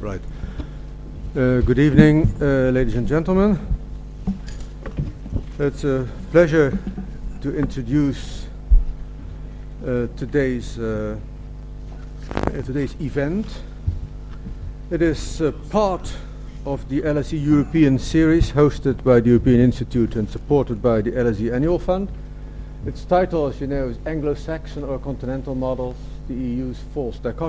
Right. Good evening, ladies and gentlemen. It's a pleasure to introduce today's event. It is part of the LSE European series hosted by the European Institute and supported by the LSE Annual Fund. Its title, as you know, is Anglo-Saxon or Continental Models, the EU's False Dichotomy, ?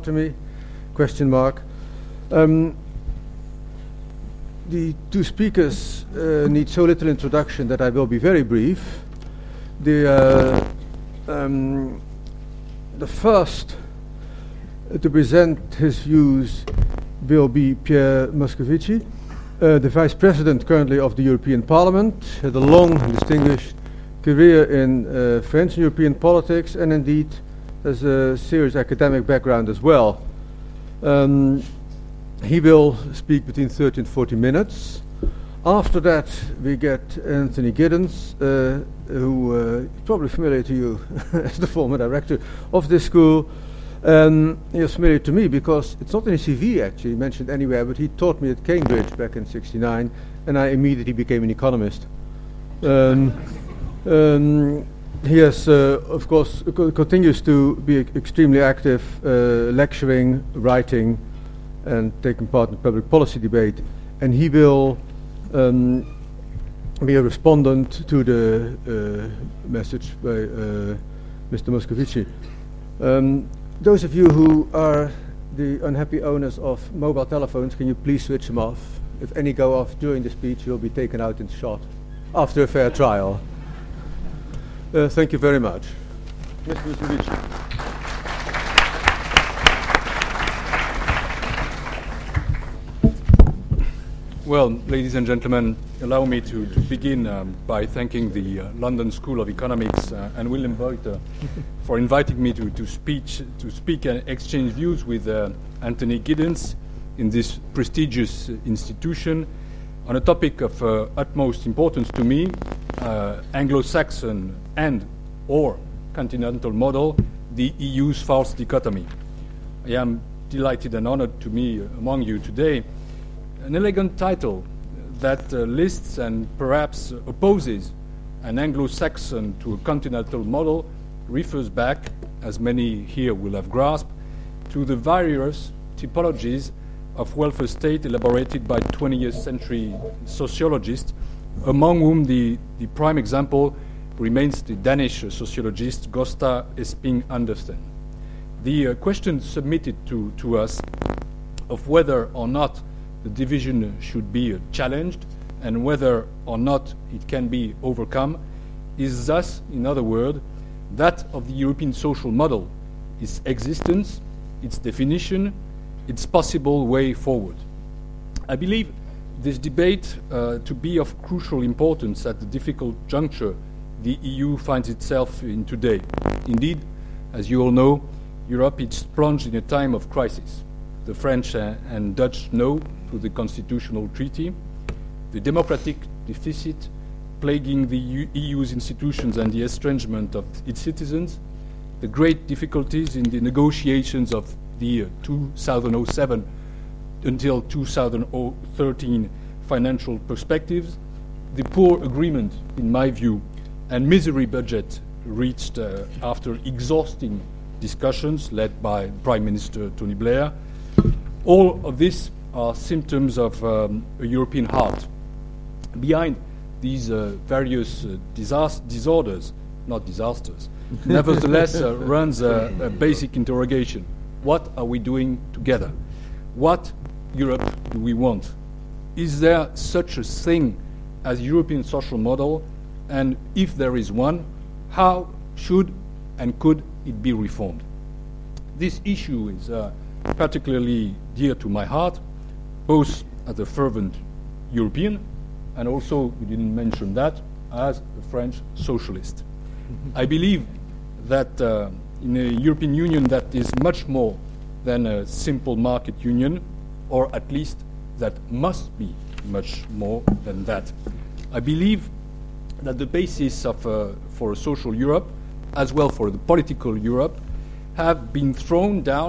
The two speakers need so little introduction that I will be very brief. The first to present his views will be Pierre Moscovici, the Vice President currently of the European Parliament, had a long, distinguished career in French and European politics, and indeed has a serious academic background as well. He will speak between 30 and 40 minutes. After that, we get Anthony Giddens, who is probably familiar to you as the former director of this school. He is familiar to me because it's not in his CV actually mentioned anywhere, but he taught me at Cambridge back in '69, and I immediately became an economist. He has, of course, continues to be extremely active, lecturing, writing, and taking part in the public policy debate. And he will be a respondent to the message by Mr. Moscovici. Those of you who are the unhappy owners of mobile telephones, can you please switch them off? If any go off during the speech, you'll be taken out in shot after a fair trial. Thank you very much. Mr. Moscovici. Well, ladies and gentlemen, allow me to begin by thanking the London School of Economics and Willem Buiter for inviting me to speak and exchange views with Anthony Giddens in this prestigious institution on a topic of utmost importance to me, Anglo-Saxon and or continental model, the EU's false dichotomy. I am delighted and honored to be among you today. An elegant title that lists and perhaps opposes an Anglo-Saxon to a continental model refers back, as many here will have grasped, to the various typologies of welfare state elaborated by 20th century sociologists, among whom the prime example remains the Danish sociologist Gösta Esping Andersen. The question submitted to us of whether or not the division should be challenged and whether or not it can be overcome is thus, in other words, that of the European social model, its existence, its definition, its possible way forward. I believe this debate to be of crucial importance at the difficult juncture the EU finds itself in today. Indeed, as you all know, Europe is plunged in a time of crisis. The French and Dutch know through the constitutional treaty, the democratic deficit plaguing the EU's institutions and the estrangement of its citizens, the great difficulties in the negotiations of the 2007 until 2013 financial perspectives, the poor agreement, in my view, and misery budget reached after exhausting discussions led by Prime Minister Tony Blair. All of this are symptoms of a European heart. Behind these various disorders, not disasters, nevertheless runs a basic interrogation. What are we doing together? What Europe do we want? Is there such a thing as European social model? And if there is one, how should and could it be reformed? This issue is particularly dear to my heart, both as a fervent European and also, you didn't mention that, as a French socialist. I believe that in a European Union that is much more than a simple market union, or at least that must be much more than that. I believe that the basis for a social Europe, as well for the political Europe, have been thrown down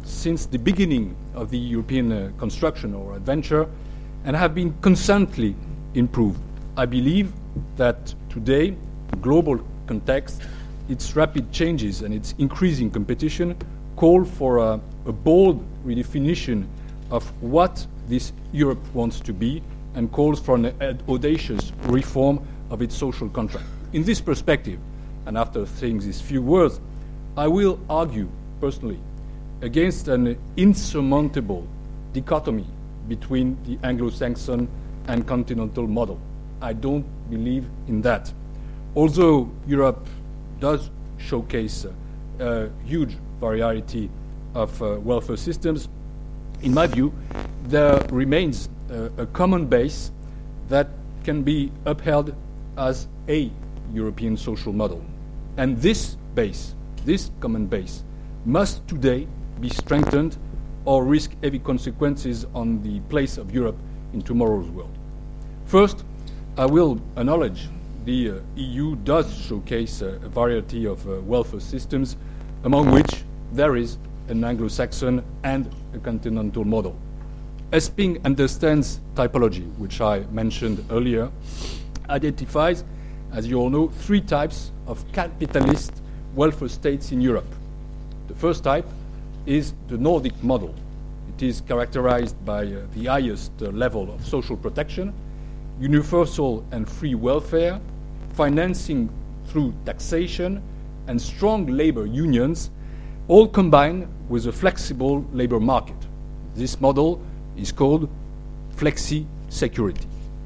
since the beginning of the European construction or adventure and have been constantly improved. I believe that today, global context, its rapid changes and its increasing competition call for a bold redefinition of what this Europe wants to be and calls for an audacious reform of its social contract. In this perspective, and after saying these few words, I will argue personally against an insurmountable dichotomy between the Anglo-Saxon and continental model. I don't believe in that. Although Europe does showcase a huge variety of welfare systems, in my view, there remains a common base that can be upheld as a European social model. And this base, this common base, must today be strengthened or risk heavy consequences on the place of Europe in tomorrow's world. First, I will acknowledge the EU does showcase a variety of welfare systems, among which there is an Anglo-Saxon and a continental model. Esping understands typology, which I mentioned earlier, identifies, as you all know, three types of capitalist welfare states in Europe. The first type is the Nordic model. It is characterized by the highest level of social protection, universal and free welfare, financing through taxation, and strong labor unions, all combined with a flexible labor market. This model is called flexi-security.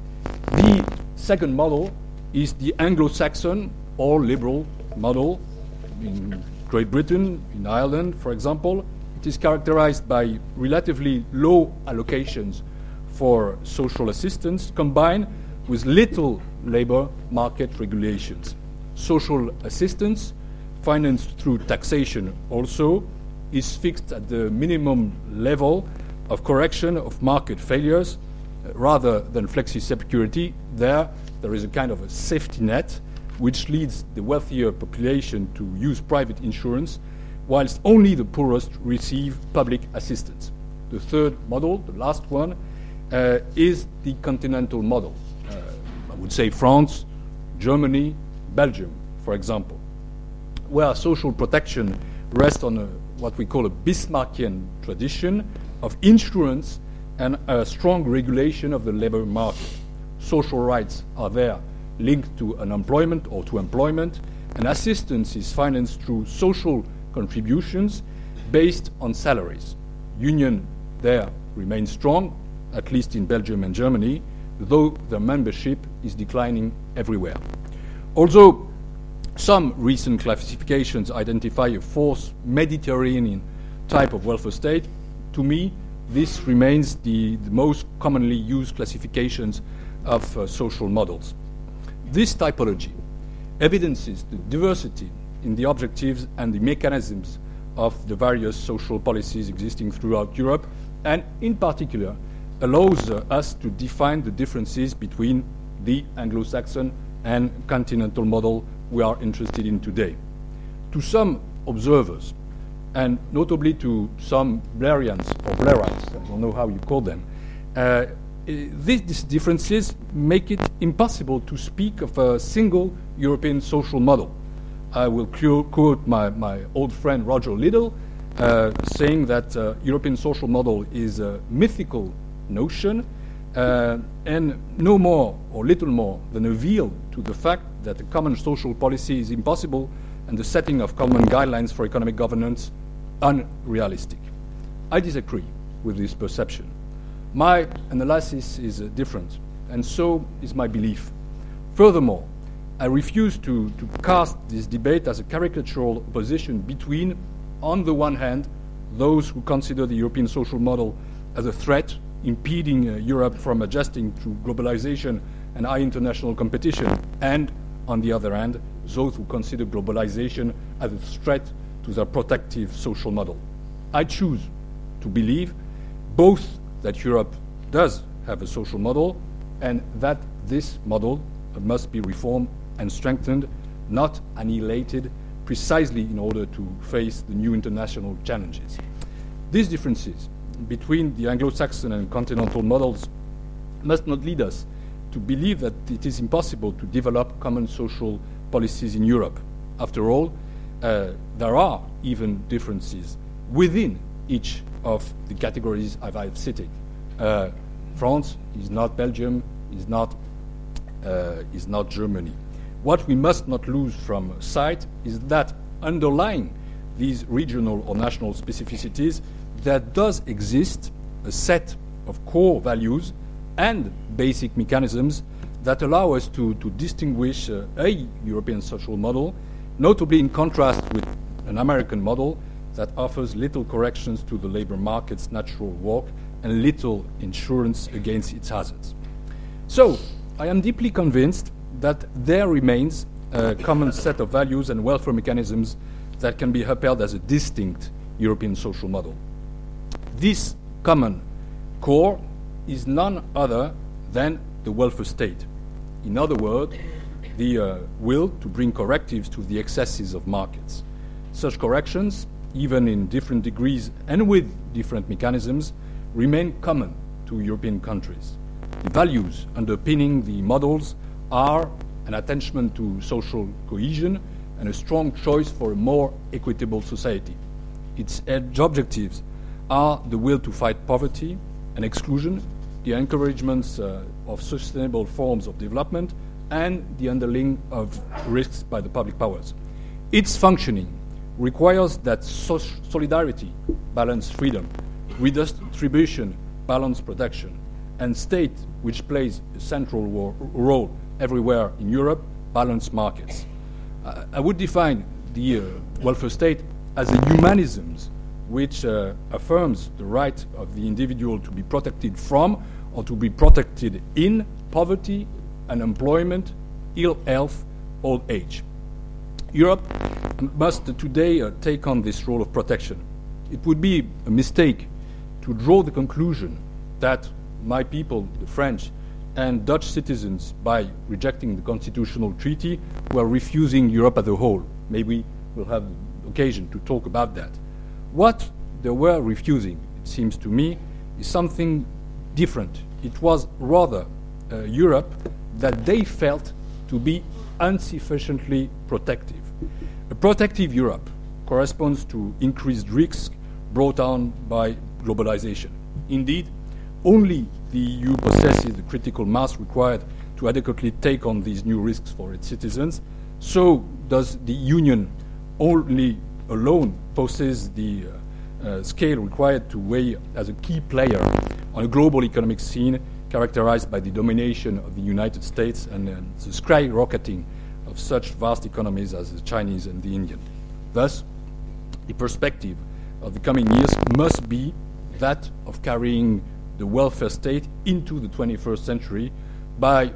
The second model is the Anglo-Saxon or liberal model. In Great Britain, in Ireland, for example, it is characterized by relatively low allocations for social assistance combined with little labor market regulations. Social assistance, financed through taxation also, is fixed at the minimum level of correction of market failures rather than flexi-security. There is a kind of a safety net which leads the wealthier population to use private insurance, whilst only the poorest receive public assistance. The third model, the last one, is the continental model. I would say France, Germany, Belgium, for example, where social protection rests on what we call a Bismarckian tradition of insurance and a strong regulation of the labor market. Social rights are there linked to unemployment or to employment, and assistance is financed through social contributions based on salaries. Union there remains strong, at least in Belgium and Germany, though their membership is declining everywhere. Although some recent classifications identify a fourth Mediterranean type of welfare state, to me, this remains the most commonly used classifications of social models. This typology evidences the diversity in the objectives and the mechanisms of the various social policies existing throughout Europe, and in particular allows us to define the differences between the Anglo-Saxon and continental model we are interested in today. To some observers, and notably to some Blairians or Blairites, I don't know how you call them, these differences make it impossible to speak of a single European social model. I will quote my old friend Roger Liddell, saying that European social model is a mythical notion and no more or little more than a veil to the fact that a common social policy is impossible and the setting of common guidelines for economic governance unrealistic. I disagree with this perception. My analysis is different, and so is my belief. Furthermore, I refuse to cast this debate as a caricatural opposition between, on the one hand, those who consider the European social model as a threat, impeding Europe from adjusting to globalization and high international competition, and, on the other hand, those who consider globalization as a threat to their protective social model. I choose to believe both that Europe does have a social model and that this model must be reformed and strengthened, not annihilated, precisely in order to face the new international challenges. These differences between the Anglo-Saxon and continental models must not lead us to believe that it is impossible to develop common social policies in Europe. After all, there are even differences within each of the categories I've cited. France is not Belgium, is not Germany. What we must not lose from sight is that underlying these regional or national specificities, there does exist a set of core values and basic mechanisms that allow us to distinguish a European social model, notably in contrast with an American model that offers little corrections to the labor market's natural walk and little insurance against its hazards. So, I am deeply convinced that there remains a common set of values and welfare mechanisms that can be upheld as a distinct European social model. This common core is none other than the welfare state. In other words, the will to bring correctives to the excesses of markets. Such corrections, even in different degrees and with different mechanisms, remain common to European countries. The values underpinning the models are an attachment to social cohesion and a strong choice for a more equitable society. Its objectives are the will to fight poverty and exclusion, the encouragement of sustainable forms of development, and the handling of risks by the public powers. Its functioning requires that solidarity balance freedom, redistribution balance protection, and state, which plays a central role everywhere in Europe, balance markets. I would define the welfare state as a humanism which affirms the right of the individual to be protected from or to be protected in poverty, unemployment, ill health, old age. Europe must today take on this role of protection. It would be a mistake to draw the conclusion that my people, the French, and Dutch citizens, by rejecting the constitutional treaty, were refusing Europe as a whole. Maybe we'll have occasion to talk about that. What they were refusing, it seems to me, is something different. It was rather Europe that they felt to be insufficiently protective. A protective Europe corresponds to increased risks brought on by globalization. Indeed, only the EU possesses the critical mass required to adequately take on these new risks for its citizens. So does the Union only alone possess the scale required to weigh as a key player on a global economic scene characterized by the domination of the United States and the skyrocketing of such vast economies as the Chinese and the Indian. Thus, the perspective of the coming years must be that of carrying the welfare state into the 21st century by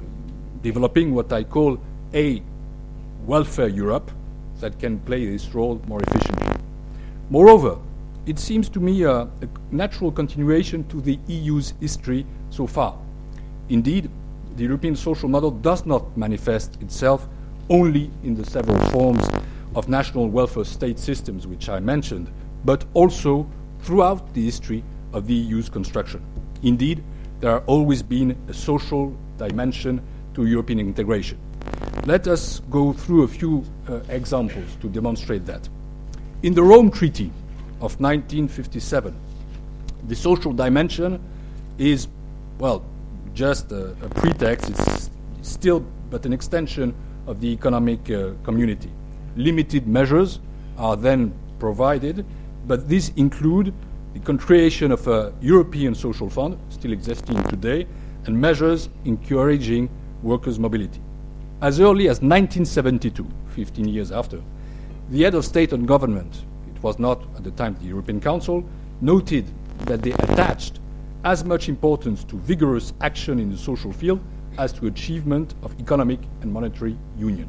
developing what I call a welfare Europe that can play this role more efficiently. Moreover, it seems to me a natural continuation to the EU's history so far. Indeed, the European social model does not manifest itself only in the several forms of national welfare state systems which I mentioned, but also throughout the history of the EU's construction. Indeed, there has always been a social dimension to European integration. Let us go through a few examples to demonstrate that. In the Rome Treaty of 1957, the social dimension is, well, just a pretext. It's still but an extension of the economic community. Limited measures are then provided, but these include the creation of a European social fund, still existing today, and measures encouraging workers' mobility. As early as 1972, 15 years after, the head of state and government, it was not at the time the European Council, noted that they attached as much importance to vigorous action in the social field as to achievement of economic and monetary union.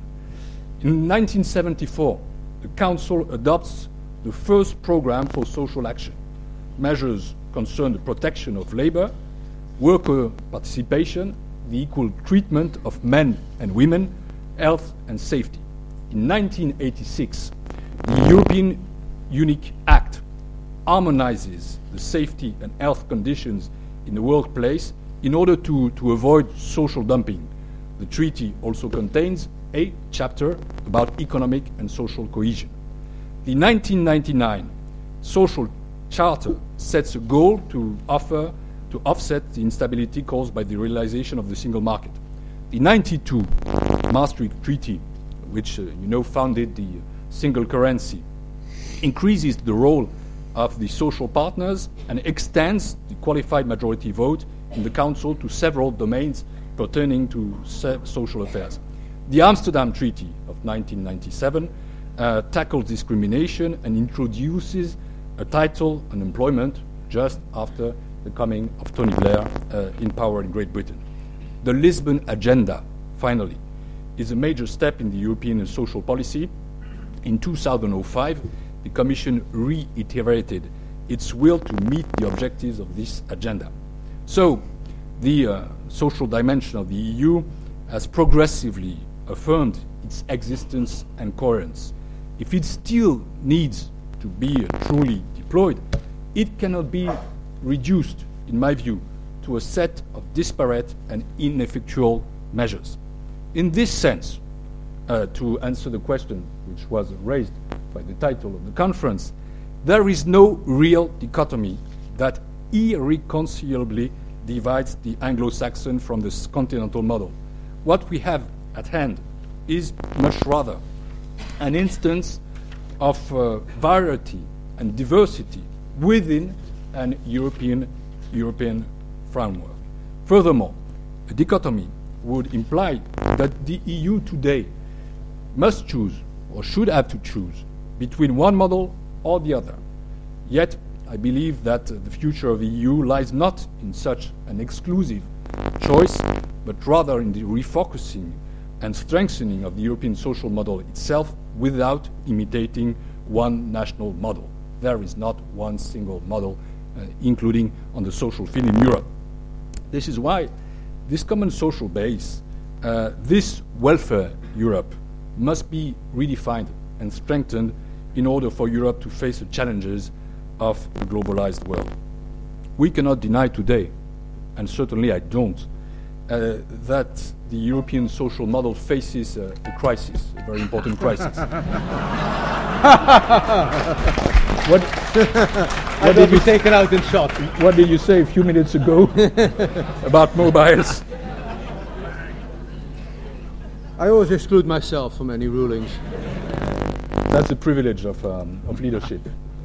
In 1974, the Council adopts the first program for social action. Measures concern the protection of labor, worker participation, the equal treatment of men and women, health and safety. In 1986, the European Unique Act harmonizes the safety and health conditions in the workplace in order to avoid social dumping. The treaty also contains a chapter about economic and social cohesion. The 1999 Social Charter sets a goal to offset the instability caused by the realization of the single market. The 92 Maastricht Treaty, which founded the single currency, increases the role of the social partners and extends the qualified majority vote in the Council to several domains pertaining to social affairs. The Amsterdam Treaty of 1997 tackles discrimination and introduces a title on employment just after the coming of Tony Blair in power in Great Britain. The Lisbon Agenda, finally, is a major step in the European social policy. In 2005, the Commission reiterated its will to meet the objectives of this agenda. So, the social dimension of the EU has progressively affirmed its existence and coherence. If it still needs to be truly deployed, it cannot be reduced, in my view, to a set of disparate and ineffectual measures. In this sense, to answer the question which was raised by the title of the conference, there is no real dichotomy that irreconcilably divides the Anglo-Saxon from the continental model. What we have at hand is much rather an instance of variety and diversity within an European framework. Furthermore, a dichotomy would imply that the EU today must choose, or should have to choose, between one model or the other. Yet, I believe that the future of the EU lies not in such an exclusive choice, but rather in the refocusing and strengthening of the European social model itself without imitating one national model. There is not one single model, including on the social field in Europe. This is why this common social base, this welfare Europe, must be redefined and strengthened in order for Europe to face the challenges of the globalized world. We cannot deny today, and certainly I don't, that the European social model faces a crisis, a very important crisis. What did you take it out in shot? What did you say a few minutes ago about mobiles? I always exclude myself from any rulings. That's the privilege of leadership.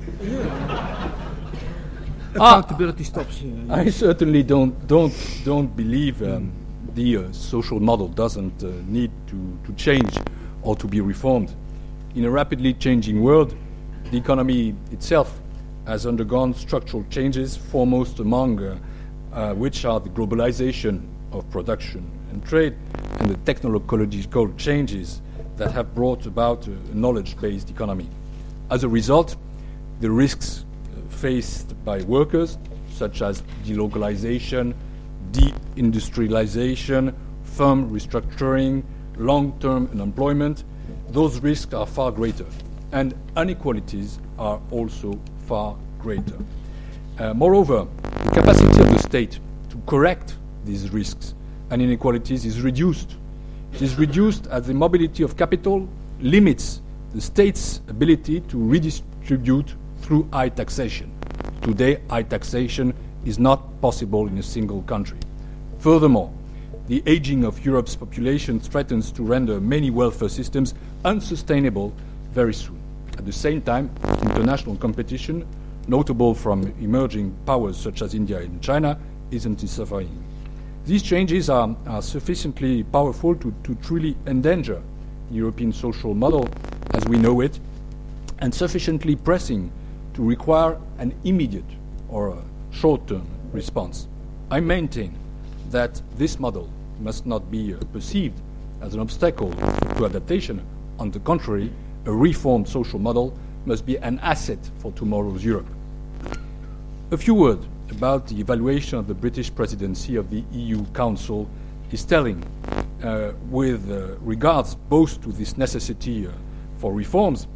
Accountability stops you. I certainly don't believe the social model doesn't need to change or to be reformed. In a rapidly changing world, the economy itself has undergone structural changes, foremost among which are the globalization of production and trade and the technological changes that have brought about a knowledge-based economy. As a result, the risks faced by workers, such as delocalization, deindustrialization, firm restructuring, long-term unemployment, those risks are far greater, and inequalities are also far greater. Moreover, the capacity of the state to correct these risks and inequalities is reduced. It is reduced as the mobility of capital limits the state's ability to redistribute through high taxation. Today, high taxation is not possible in a single country. Furthermore, the aging of Europe's population threatens to render many welfare systems unsustainable very soon. At the same time, international competition, notable from emerging powers such as India and China, is intensifying. These changes are sufficiently powerful to truly endanger the European social model as we know it, and sufficiently pressing to require an immediate or a short-term response. I maintain that this model must not be perceived as an obstacle to adaptation. On the contrary, a reformed social model must be an asset for tomorrow's Europe. A few words about the evaluation of the British presidency of the EU Council is telling with regards both to this necessity for reforms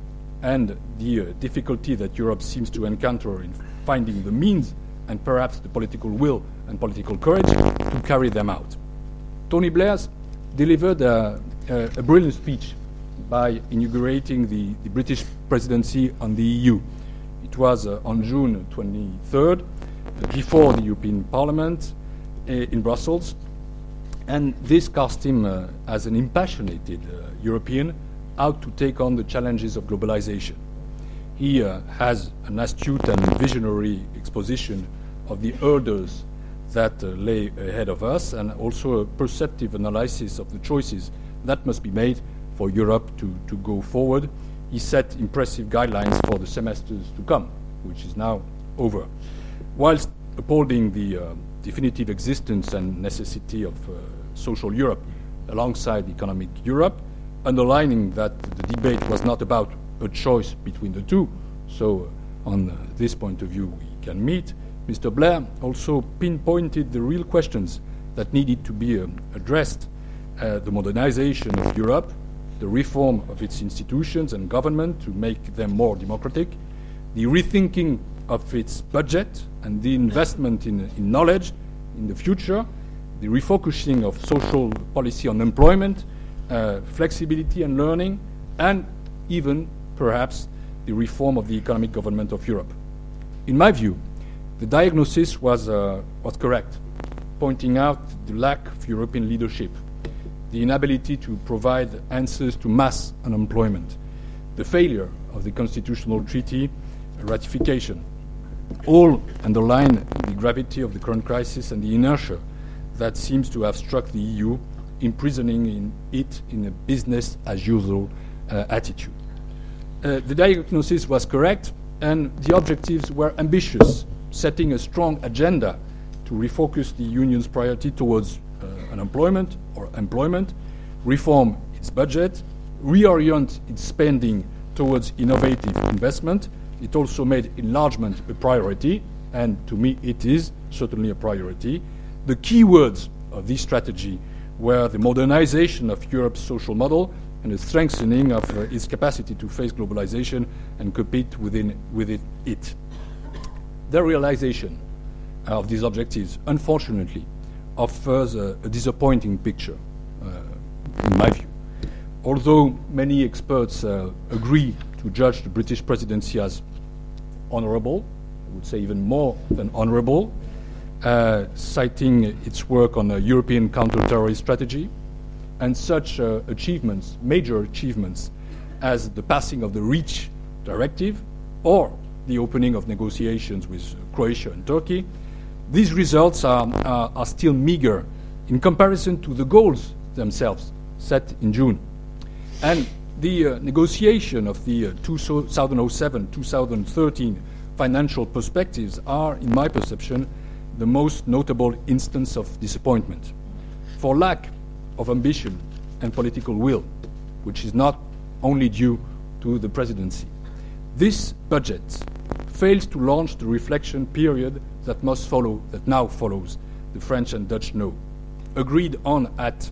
and the difficulty that Europe seems to encounter in finding the means and perhaps the political will and political courage to carry them out. Tony Blair delivered a brilliant speech by inaugurating the British presidency on the EU. It was on June 23rd, before the European Parliament in Brussels, and this cast him as an impassioned European out to take on the challenges of globalization. He has an astute and visionary exposition of the hurdles that lay ahead of us, and also a perceptive analysis of the choices that must be made for Europe to go forward. He set impressive guidelines for the semesters to come, which is now over, whilst upholding the definitive existence and necessity of social Europe alongside economic Europe, underlining that the debate was not about a choice between the two. So on this point of view we can meet. Mr. Blair also pinpointed the real questions that needed to be addressed: the modernization of Europe, the reform of its institutions and government to make them more democratic, the rethinking of its budget and the investment in knowledge in the future, the refocusing of social policy on employment, flexibility and learning, and even, perhaps, the reform of the economic government of Europe. In my view, the diagnosis was correct, pointing out the lack of European leadership, the inability to provide answers to mass unemployment, the failure of the constitutional treaty ratification. All underline the gravity of the current crisis and the inertia that seems to have struck the EU, imprisoning it in a business-as-usual attitude. The diagnosis was correct, and the objectives were ambitious, setting a strong agenda to refocus the Union's priority towards unemployment or employment, reform its budget, reorient its spending towards innovative investment. It also made enlargement a priority, and to me it is certainly a priority. The key words of this strategy were the modernization of Europe's social model and the strengthening of its capacity to face globalization and compete with it. The realization of these objectives, unfortunately, offers a disappointing picture, in my view. Although many experts agree to judge the British presidency as honorable, I would say even more than honorable, citing its work on a European counter-terrorist strategy, and such achievements, major achievements, as the passing of the REACH directive or the opening of negotiations with Croatia and Turkey, these results are still meager in comparison to the goals themselves set in June. And the negotiation of the 2007-2013 financial perspectives are, in my perception, the most notable instance of disappointment for lack of ambition and political will, which is not only due to the presidency. This budget fails to launch the reflection period that now follows the French and Dutch no. Agreed on at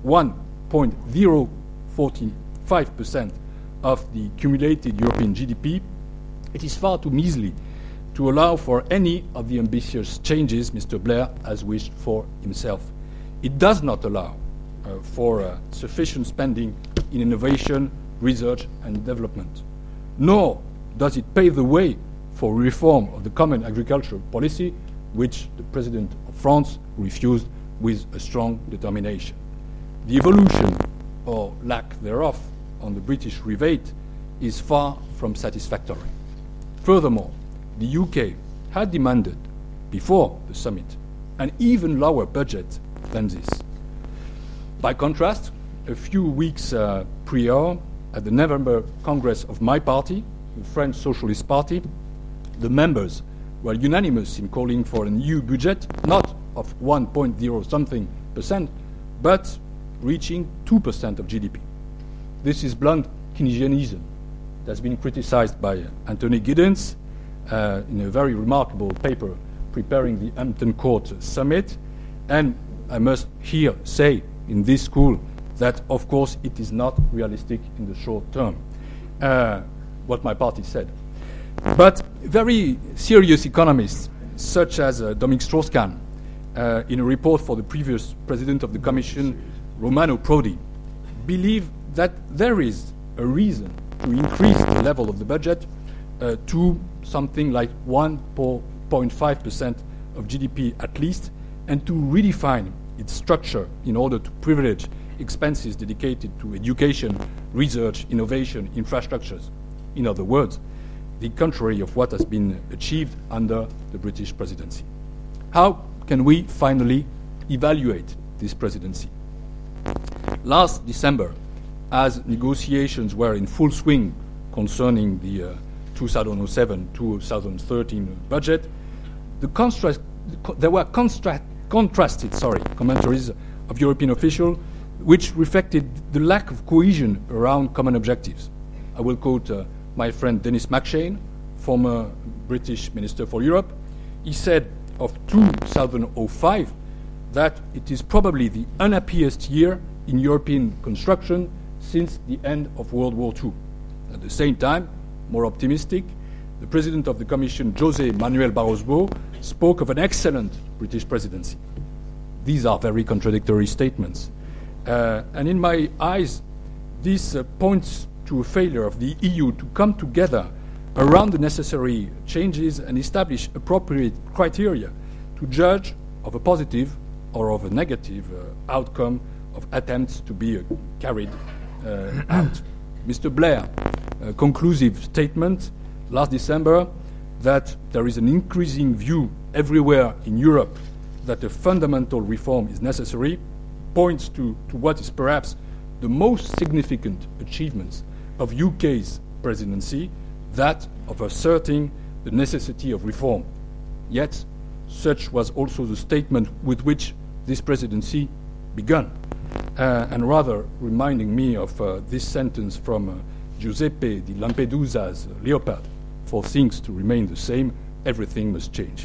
1.045% of the cumulated European GDP, it is far too measly to allow for any of the ambitious changes Mr. Blair has wished for himself. It does not allow for sufficient spending in innovation, research and development, nor does it pave the way for reform of the common agricultural policy, which the President of France refused with a strong determination. The evolution, or lack thereof, on the British rebate is far from satisfactory. Furthermore, the UK had demanded, before the summit, an even lower budget than this. By contrast, a few weeks prior, at the November Congress of my party, the French Socialist Party, the members were unanimous in calling for an EU budget not of 1.0 something percent, but reaching 2% of GDP. This is blunt Keynesianism. It has been criticized by Anthony Giddens in a very remarkable paper preparing the Hampton Court summit. And I must here say in this school that, of course, it is not realistic in the short term. what my party said. But very serious economists, such as Dominique Strauss-Kahn, in a report for the previous president of the Commission, Romano Prodi, believe that there is a reason to increase the level of the budget to something like 1.5% of GDP at least, and to redefine its structure in order to privilege expenses dedicated to education, research, innovation, infrastructures. In other words, the contrary of what has been achieved under the British presidency. How can we finally evaluate this presidency? Last December, as negotiations were in full swing concerning the 2007-2013 budget, there were contrasted commentaries of European officials which reflected the lack of cohesion around common objectives. I will quote my friend Denis McShane, former British Minister for Europe. He said of 2005 that it is probably the unhappiest year in European construction since the end of World War II. At the same time, more optimistic, the President of the Commission, José Manuel Barroso, spoke of an excellent British presidency. These are very contradictory statements. And in my eyes, this points to a failure of the EU to come together around the necessary changes and establish appropriate criteria to judge of a positive or of a negative outcome of attempts to be carried out. Mr. Blair, a conclusive statement last December that there is an increasing view everywhere in Europe that a fundamental reform is necessary, points to what is perhaps the most significant achievements of UK's presidency, that of asserting the necessity of reform. Yet, such was also the statement with which this presidency began, and rather reminding me of this sentence from Giuseppe di Lampedusa's Leopard: for things to remain the same, everything must change.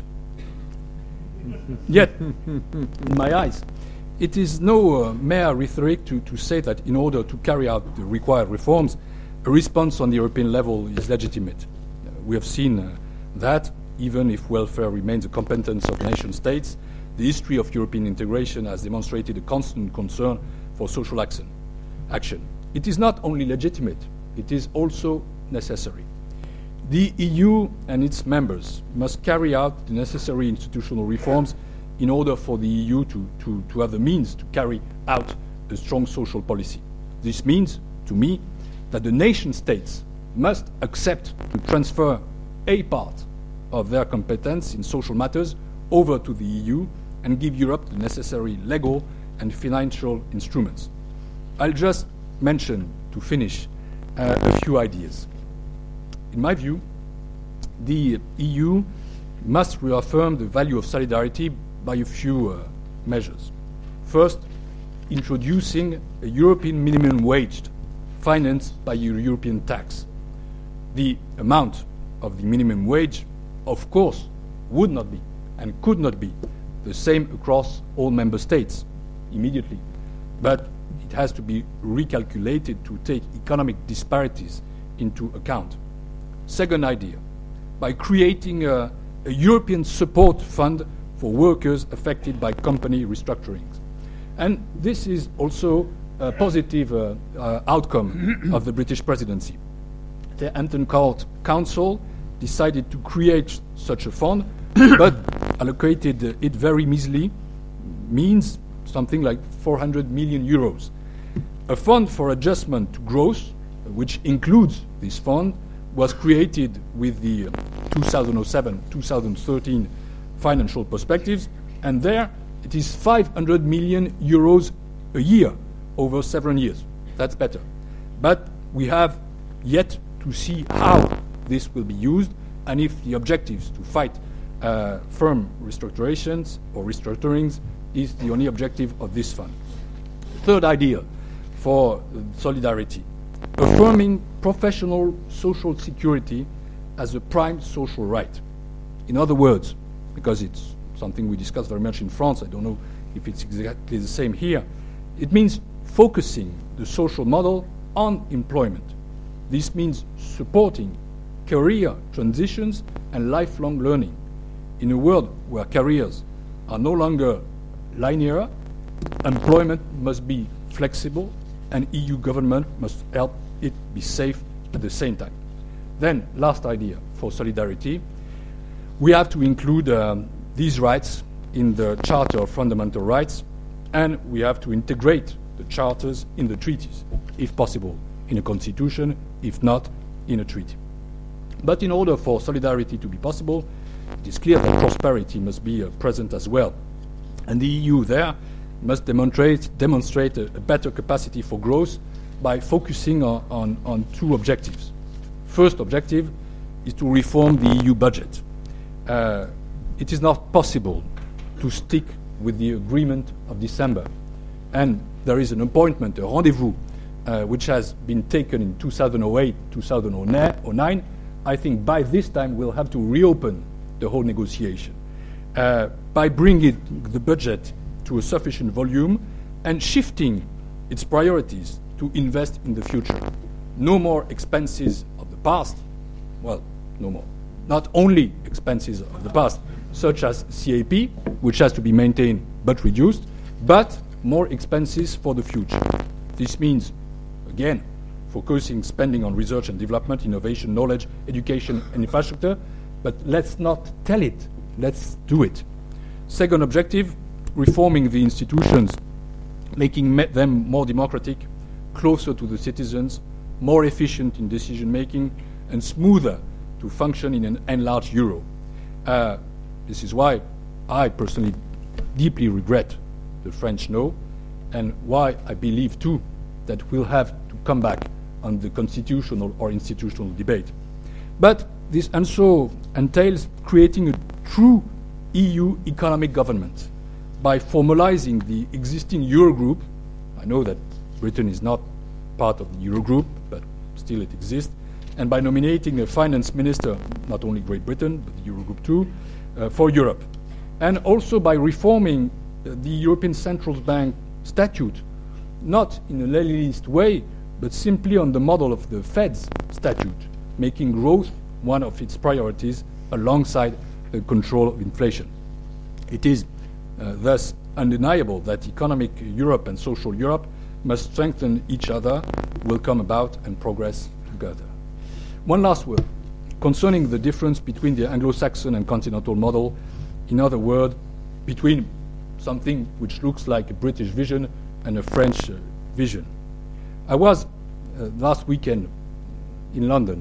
Yet, in my eyes, it is no mere rhetoric to say that in order to carry out the required reforms, a response on the European level is legitimate. We have seen that, even if welfare remains a competence of nation states, the history of European integration has demonstrated a constant concern for social action. It is not only legitimate, it is also necessary. The EU and its members must carry out the necessary institutional reforms in order for the EU to have the means to carry out a strong social policy. This means, to me, that the nation states must accept to transfer a part of their competence in social matters over to the EU and give Europe the necessary legal and financial instruments. I'll just mention, to finish, a few ideas. In my view, the EU must reaffirm the value of solidarity by a few measures. First, introducing a European minimum wage financed by a European tax. The amount of the minimum wage, of course, would not be and could not be the same across all member states immediately, but it has to be recalculated to take economic disparities into account. Second idea, by creating a European support fund for workers affected by company restructurings. And this is also a positive outcome of the British presidency. The Hampton Court Council decided to create such a fund, but allocated it very measly, means something like 400 million euros. A fund for adjustment to growth, which includes this fund, was created with the 2007-2013 financial perspectives, and there it is 500 million euros a year over 7 years. That's better. But we have yet to see how this will be used and if the objectives to fight firm restructurations or restructurings is the only objective of this fund. Third idea for solidarity, affirming professional social security as a prime social right. In other words, because it's something we discuss very much in France, I don't know if it's exactly the same here, it means focusing the social model on employment. This means supporting career transitions and lifelong learning. In a world where careers are no longer linear, employment must be flexible, and EU government must help it be safe at the same time. Then, last idea for solidarity. We have to include these rights in the Charter of Fundamental Rights, and we have to integrate the charters in the treaties, if possible, in a constitution, if not, in a treaty. But in order for solidarity to be possible, it is clear that prosperity must be present as well. And the EU there must demonstrate a better capacity for growth by focusing on two objectives. First objective is to reform the EU budget. It is not possible to stick with the agreement of December. And there is an appointment, a rendezvous, which has been taken in 2008, 2009. I think by this time we'll have to reopen the whole negotiation by bringing the budget to a sufficient volume and shifting its priorities to invest in the future. No more expenses of the past. Well, no more. Not only expenses of the past, such as CAP, which has to be maintained but reduced, but more expenses for the future. This means, again, focusing spending on research and development, innovation, knowledge, education, and infrastructure, but let's not tell it, let's do it. Second objective, reforming the institutions, making them more democratic, closer to the citizens, more efficient in decision-making, and smoother to function in an enlarged euro. This is why I personally deeply regret the French no, and why I believe, too, that we'll have to come back on the constitutional or institutional debate. But this also entails creating a true EU economic government by formalizing the existing Eurogroup. I know that Britain is not part of the Eurogroup, but still it exists, and by nominating a finance minister, not only Great Britain, but the Eurogroup too, for Europe. And also by reforming the European Central Bank statute, not in a Leninist way, but simply on the model of the Fed's statute, making growth one of its priorities alongside the control of inflation. It is thus undeniable that economic Europe and social Europe must strengthen each other, will come about and progress together. One last word concerning the difference between the Anglo-Saxon and continental model, in other words, between something which looks like a British vision and a French vision. I was last weekend in London,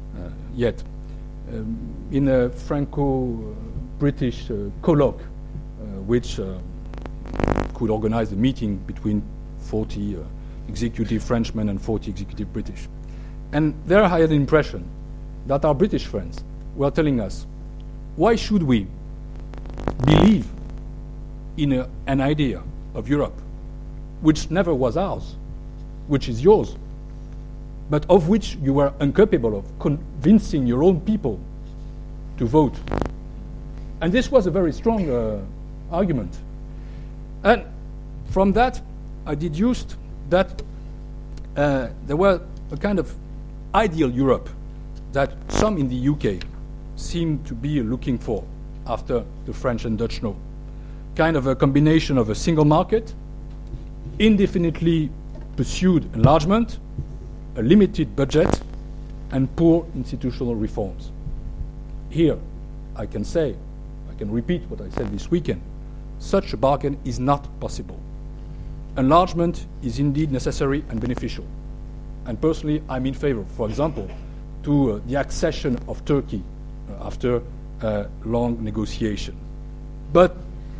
in a Franco-British colloque, which could organize a meeting between 40 executive Frenchmen and 40 executive British. And there I had the impression that our British friends were telling us, why should we believe in an idea of Europe which never was ours, which is yours, but of which you were incapable of convincing your own people to vote? And this was a very strong argument. And from that, I deduced that there were a kind of ideal Europe that some in the UK seem to be looking for after the French and Dutch no. Kind of a combination of a single market, indefinitely pursued enlargement, a limited budget, and poor institutional reforms. Here, I can repeat what I said this weekend, such a bargain is not possible. Enlargement is indeed necessary and beneficial. And personally, I'm in favor, for example, to the accession of Turkey after a long negotiation. But,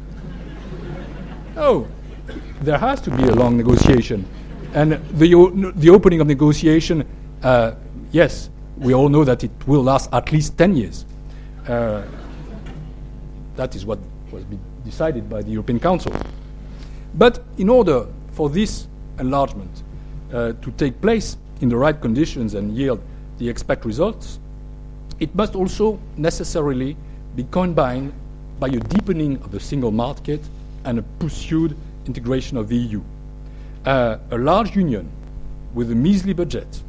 there has to be a long negotiation. And the opening of negotiation, yes, we all know that it will last at least 10 years. That is what was decided by the European Council. But in order for this enlargement to take place in the right conditions and yield the expected results, it must also necessarily be combined by a deepening of the single market and a pursued integration of the EU. A large union with a measly budget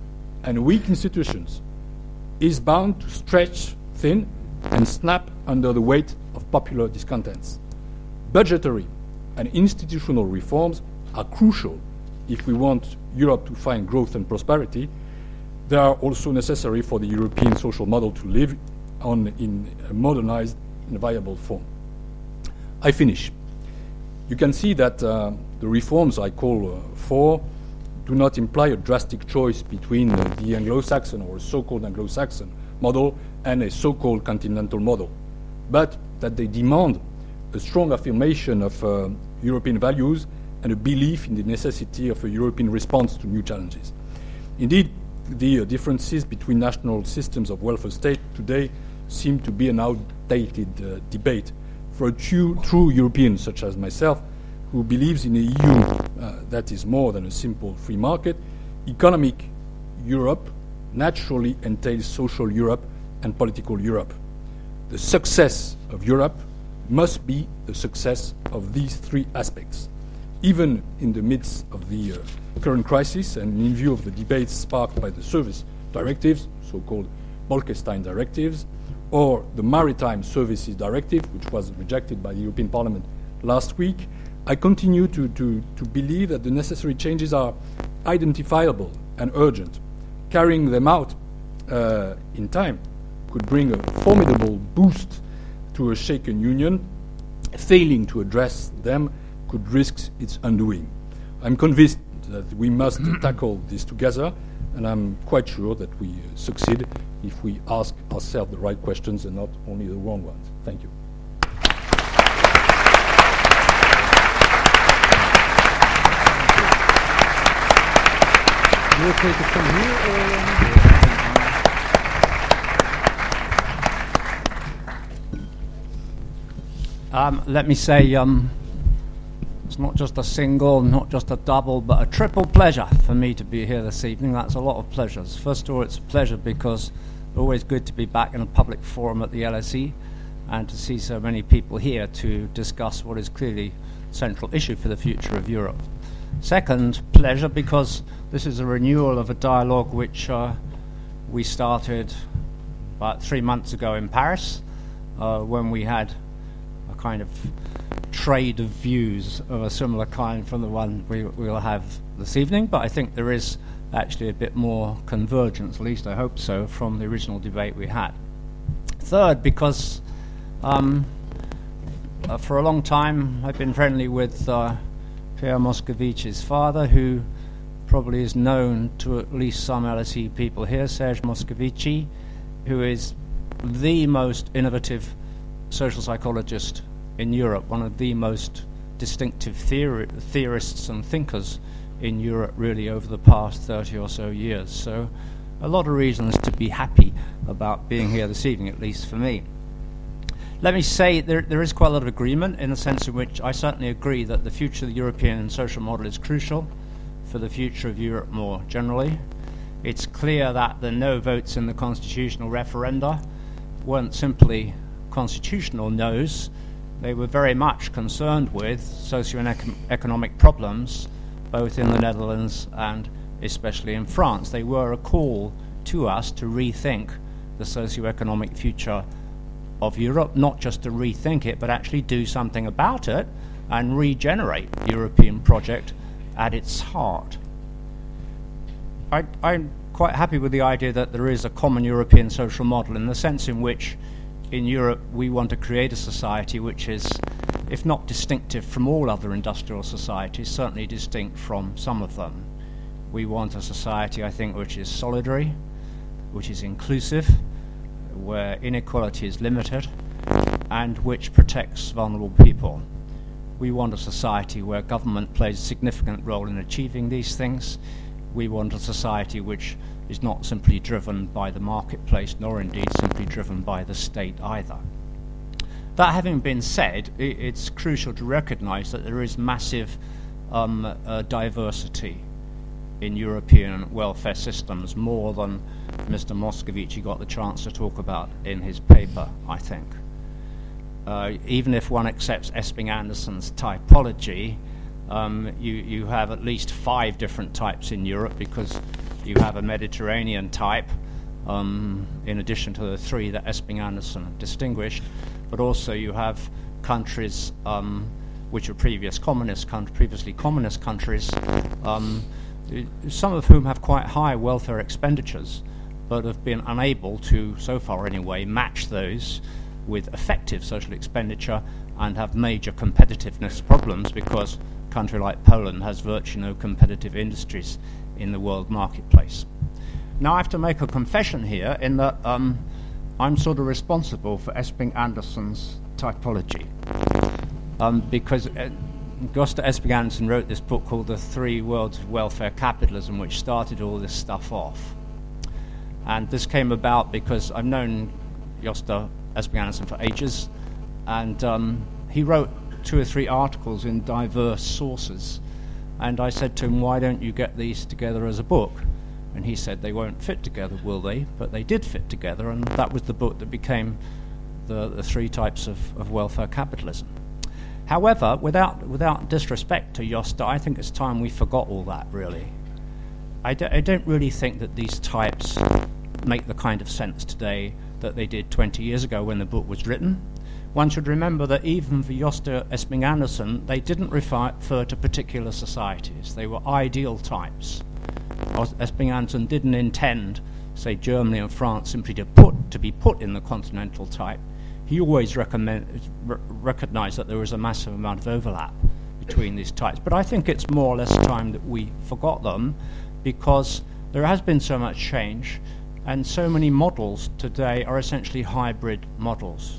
and weak institutions is bound to stretch thin and snap under the weight of popular discontents. Budgetary and institutional reforms are crucial if we want Europe to find growth and prosperity. They are also necessary for the European social model to live on in a modernized and viable form. I finish. You can see that the reforms I call for do not imply a drastic choice between the Anglo-Saxon or so-called Anglo-Saxon model and a so-called continental model, but that they demand a strong affirmation of European values and a belief in the necessity of a European response to new challenges. Indeed, the differences between national systems of welfare state today seem to be an outdated debate. For a true European such as myself, who believes in a EU that is more than a simple free market, economic Europe naturally entails social Europe and political Europe. The success of Europe must be the success of these three aspects. Even in the midst of the current crisis and in view of the debates sparked by the service directives, so-called Bolkestein directives, or the Maritime Services Directive, which was rejected by the European Parliament last week, I continue to believe that the necessary changes are identifiable and urgent. Carrying them out in time could bring a formidable boost to a shaken union. Failing to address them could risk its undoing. I'm convinced that we must tackle this together, and I'm quite sure that we succeed if we ask ourselves the right questions and not only the wrong ones. Thank you. You okay to come here? Let me say, it's not just a single, not just a double, but a triple pleasure for me to be here this evening. That's a lot of pleasures. First of all, it's a pleasure because it's always good to be back in a public forum at the LSE and to see so many people here to discuss what is clearly a central issue for the future of Europe. Second, pleasure because this is a renewal of a dialogue which we started about 3 months ago in Paris when we had a kind of trade of views of a similar kind from the one we'll have this evening, but I think there is actually a bit more convergence, at least I hope so, from the original debate we had. Third, because for a long time I've been friendly with Pierre Moscovici's father, who probably is known to at least some LSE people here, Serge Moscovici, who is the most innovative social psychologist in Europe, one of the most distinctive theorists and thinkers in Europe really over the past 30 or so years. So a lot of reasons to be happy about being here this evening, at least for me. Let me say there is quite a lot of agreement in the sense in which I certainly agree that the future of the European social model is crucial for the future of Europe more generally. It's clear that the no votes in the constitutional referenda weren't simply constitutional no's. They were very much concerned with socio-economic problems, both in the Netherlands and especially in France. They were a call to us to rethink the socio-economic future of Europe, not just to rethink it, but actually do something about it and regenerate the European project at its heart. I'm quite happy with the idea that there is a common European social model in the sense in which in Europe we want to create a society which is, if not distinctive from all other industrial societies, certainly distinct from some of them. We want a society, I think, which is solidary, which is inclusive, where inequality is limited, and which protects vulnerable people. We want a society where government plays a significant role in achieving these things. We want a society which is not simply driven by the marketplace, nor indeed simply driven by the state either. That having been said, it's crucial to recognize that there is massive diversity in European welfare systems, more than Mr. Moscovici got the chance to talk about in his paper, I think. Even if one accepts Esping Anderson's typology, you have at least 5 different types in Europe, because you have a Mediterranean type, in addition to the three that Esping-Andersen distinguished, but also you have countries which are previously communist countries, some of whom have quite high welfare expenditures, but have been unable to, so far anyway, match those with effective social expenditure and have major competitiveness problems because a country like Poland has virtually no competitive industries in the world marketplace. Now I have to make a confession here in that I'm sort of responsible for Esping-Andersen's typology because Gösta Esping-Andersen wrote this book called The Three Worlds of Welfare Capitalism, which started all this stuff off. And this came about because I've known Gösta Esping-Andersen for ages, and he wrote 2 or 3 articles in diverse sources, and I said to him, why don't you get these together as a book? And he said, they won't fit together, will they? But they did fit together, and that was the book that became the 3 types of welfare capitalism. However, without disrespect to Gösta, I think it's time we forgot all that, really. I don't really think that these types make the kind of sense today that they did 20 years ago when the book was written. One should remember that even for Gösta Esping-Andersen, they didn't refer to particular societies. They were ideal types. Esping-Andersen didn't intend, say, Germany and France simply to be put in the continental type. He always recognized that there was a massive amount of overlap between these types. But I think it's more or less time that we forgot them, because there has been so much change, and so many models today are essentially hybrid models.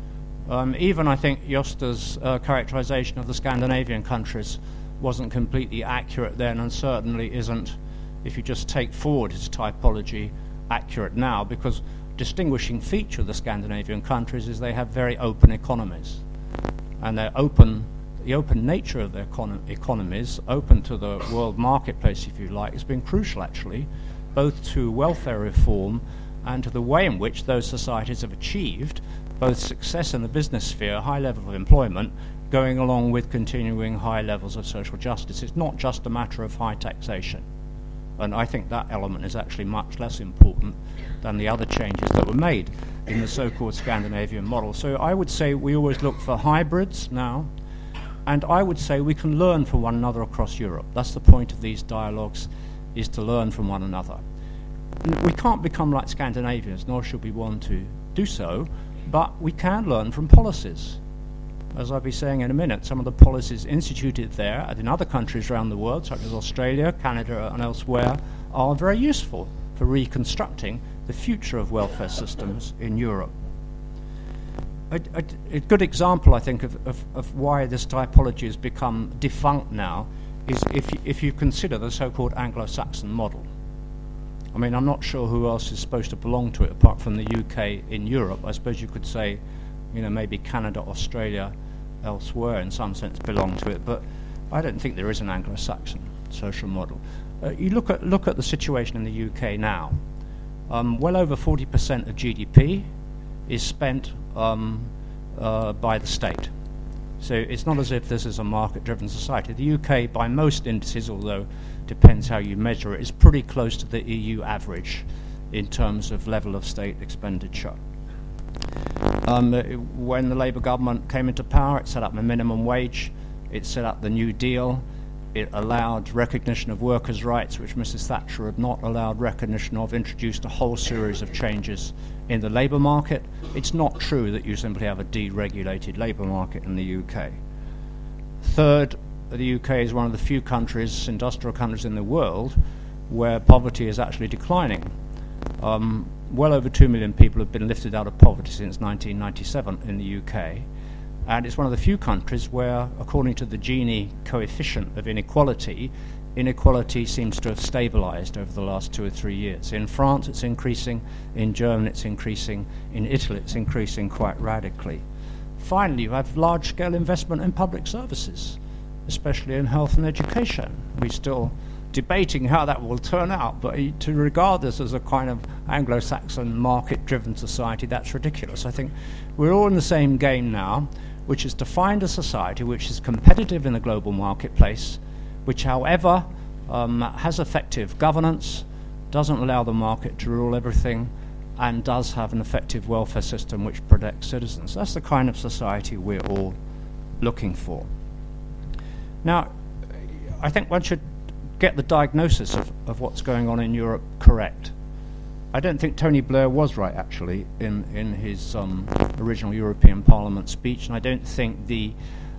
Even I think Gösta's characterization of the Scandinavian countries wasn't completely accurate then, and certainly isn't, if you just take forward his typology, accurate now, because distinguishing feature of the Scandinavian countries is they have very open economies, and they're open. The open nature of their economies, open to the world marketplace, if you like, has been crucial, actually, both to welfare reform and to the way in which those societies have achieved both success in the business sphere, high level of employment, going along with continuing high levels of social justice. It's not just a matter of high taxation. And I think that element is actually much less important than the other changes that were made in the so-called Scandinavian model. So I would say we always look for hybrids now, and I would say we can learn from one another across Europe. That's the point of these dialogues, is to learn from one another. We can't become like Scandinavians, nor should we want to do so, but we can learn from policies. As I'll be saying in a minute, some of the policies instituted there and in other countries around the world, such as Australia, Canada, and elsewhere, are very useful for reconstructing the future of welfare systems in Europe. A good example, I think, of why this typology has become defunct now is if you consider the so-called Anglo-Saxon model. I mean, I'm not sure who else is supposed to belong to it apart from the UK in Europe. I suppose you could say, maybe Canada, Australia, elsewhere in some sense belong to it, but I don't think there is an Anglo-Saxon social model. You look at the situation in the UK now. Well over 40% of GDP is spent by the state. So it's not as if this is a market-driven society. The UK, by most indices, although depends how you measure it, is pretty close to the EU average in terms of level of state expenditure. When the Labour government came into power, it set up a minimum wage, it set up the New Deal, it allowed recognition of workers' rights, which Mrs. Thatcher had not allowed recognition of, introduced a whole series of changes in the labour market. It's not true that you simply have a deregulated labour market in the UK. Third, the UK is one of the few countries, industrial countries in the world, where poverty is actually declining. Well over 2 million people have been lifted out of poverty since 1997 in the UK. And it's one of the few countries where, according to the Gini coefficient of inequality, inequality seems to have stabilized over the last 2 or 3 years. In France, it's increasing. In Germany, it's increasing. In Italy, it's increasing quite radically. Finally, you have large-scale investment in public services, especially in health and education. We're still debating how that will turn out, but to regard this as a kind of Anglo-Saxon market-driven society, that's ridiculous. I think we're all in the same game now, which is to find a society which is competitive in the global marketplace, which, however, has effective governance, doesn't allow the market to rule everything, and does have an effective welfare system which protects citizens. That's the kind of society we're all looking for. Now, I think one should get the diagnosis of what's going on in Europe correct. I don't think Tony Blair was right, actually, in his original European Parliament speech, and I don't think the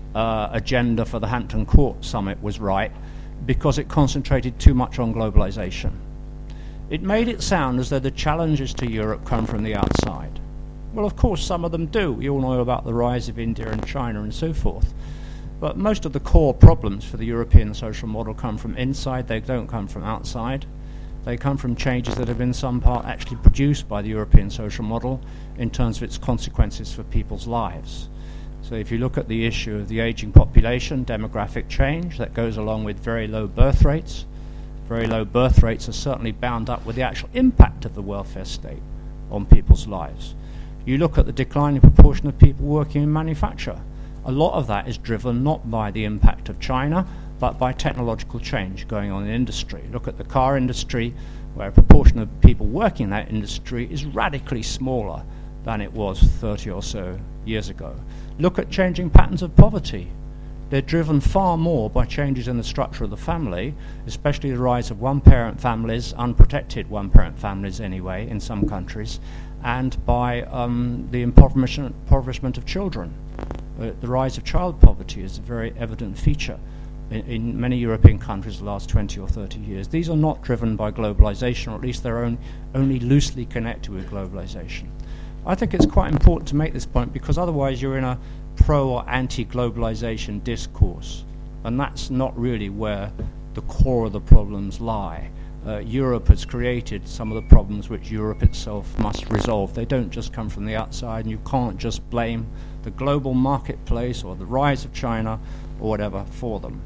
agenda for the Hampton Court Summit was right, because it concentrated too much on globalization. It made it sound as though the challenges to Europe come from the outside. Well, of course, some of them do. We all know about the rise of India and China and so forth. But most of the core problems for the European social model come from inside. They don't come from outside. They come from changes that have in some part actually produced by the European social model in terms of its consequences for people's lives. So if you look at the issue of the aging population, demographic change, that goes along with very low birth rates. Very low birth rates are certainly bound up with the actual impact of the welfare state on people's lives. You look at the declining proportion of people working in manufacture. A lot of that is driven not by the impact of China, but by technological change going on in industry. Look at the car industry, where a proportion of people working in that industry is radically smaller than it was 30 or so years ago. Look at changing patterns of poverty. They're driven far more by changes in the structure of the family, especially the rise of one-parent families, unprotected one-parent families anyway, in some countries, and by the impoverishment of children. The rise of child poverty is a very evident feature in many European countries the last 20 or 30 years. These are not driven by globalization, or at least they're only loosely connected with globalization. I think it's quite important to make this point, because otherwise you're in a pro or anti-globalization discourse, and that's not really where the core of the problems lie. Europe has created some of the problems which Europe itself must resolve. They don't just come from the outside, and you can't just blame the global marketplace or the rise of China or whatever for them.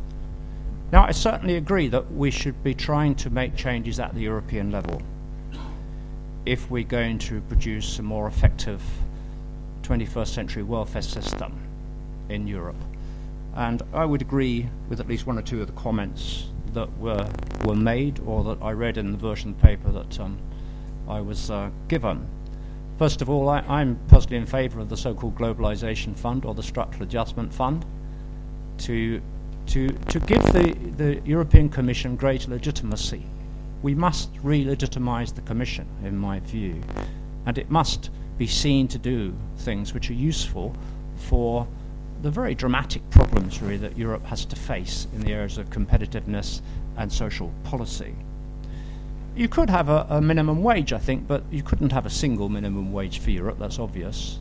Now, I certainly agree that we should be trying to make changes at the European level if we're going to produce a more effective 21st century welfare system in Europe. And I would agree with at least one or two of the comments that were made, or that I read in the version of the paper that I was given. First of all, I'm personally in favour of the so-called Globalisation Fund, or the Structural Adjustment Fund, to give the European Commission greater legitimacy. We must re-legitimise the Commission, in my view, and it must be seen to do things which are useful for the very dramatic problems, really, that Europe has to face in the areas of competitiveness and social policy. You could have a minimum wage, I think, but you couldn't have a single minimum wage for Europe, that's obvious.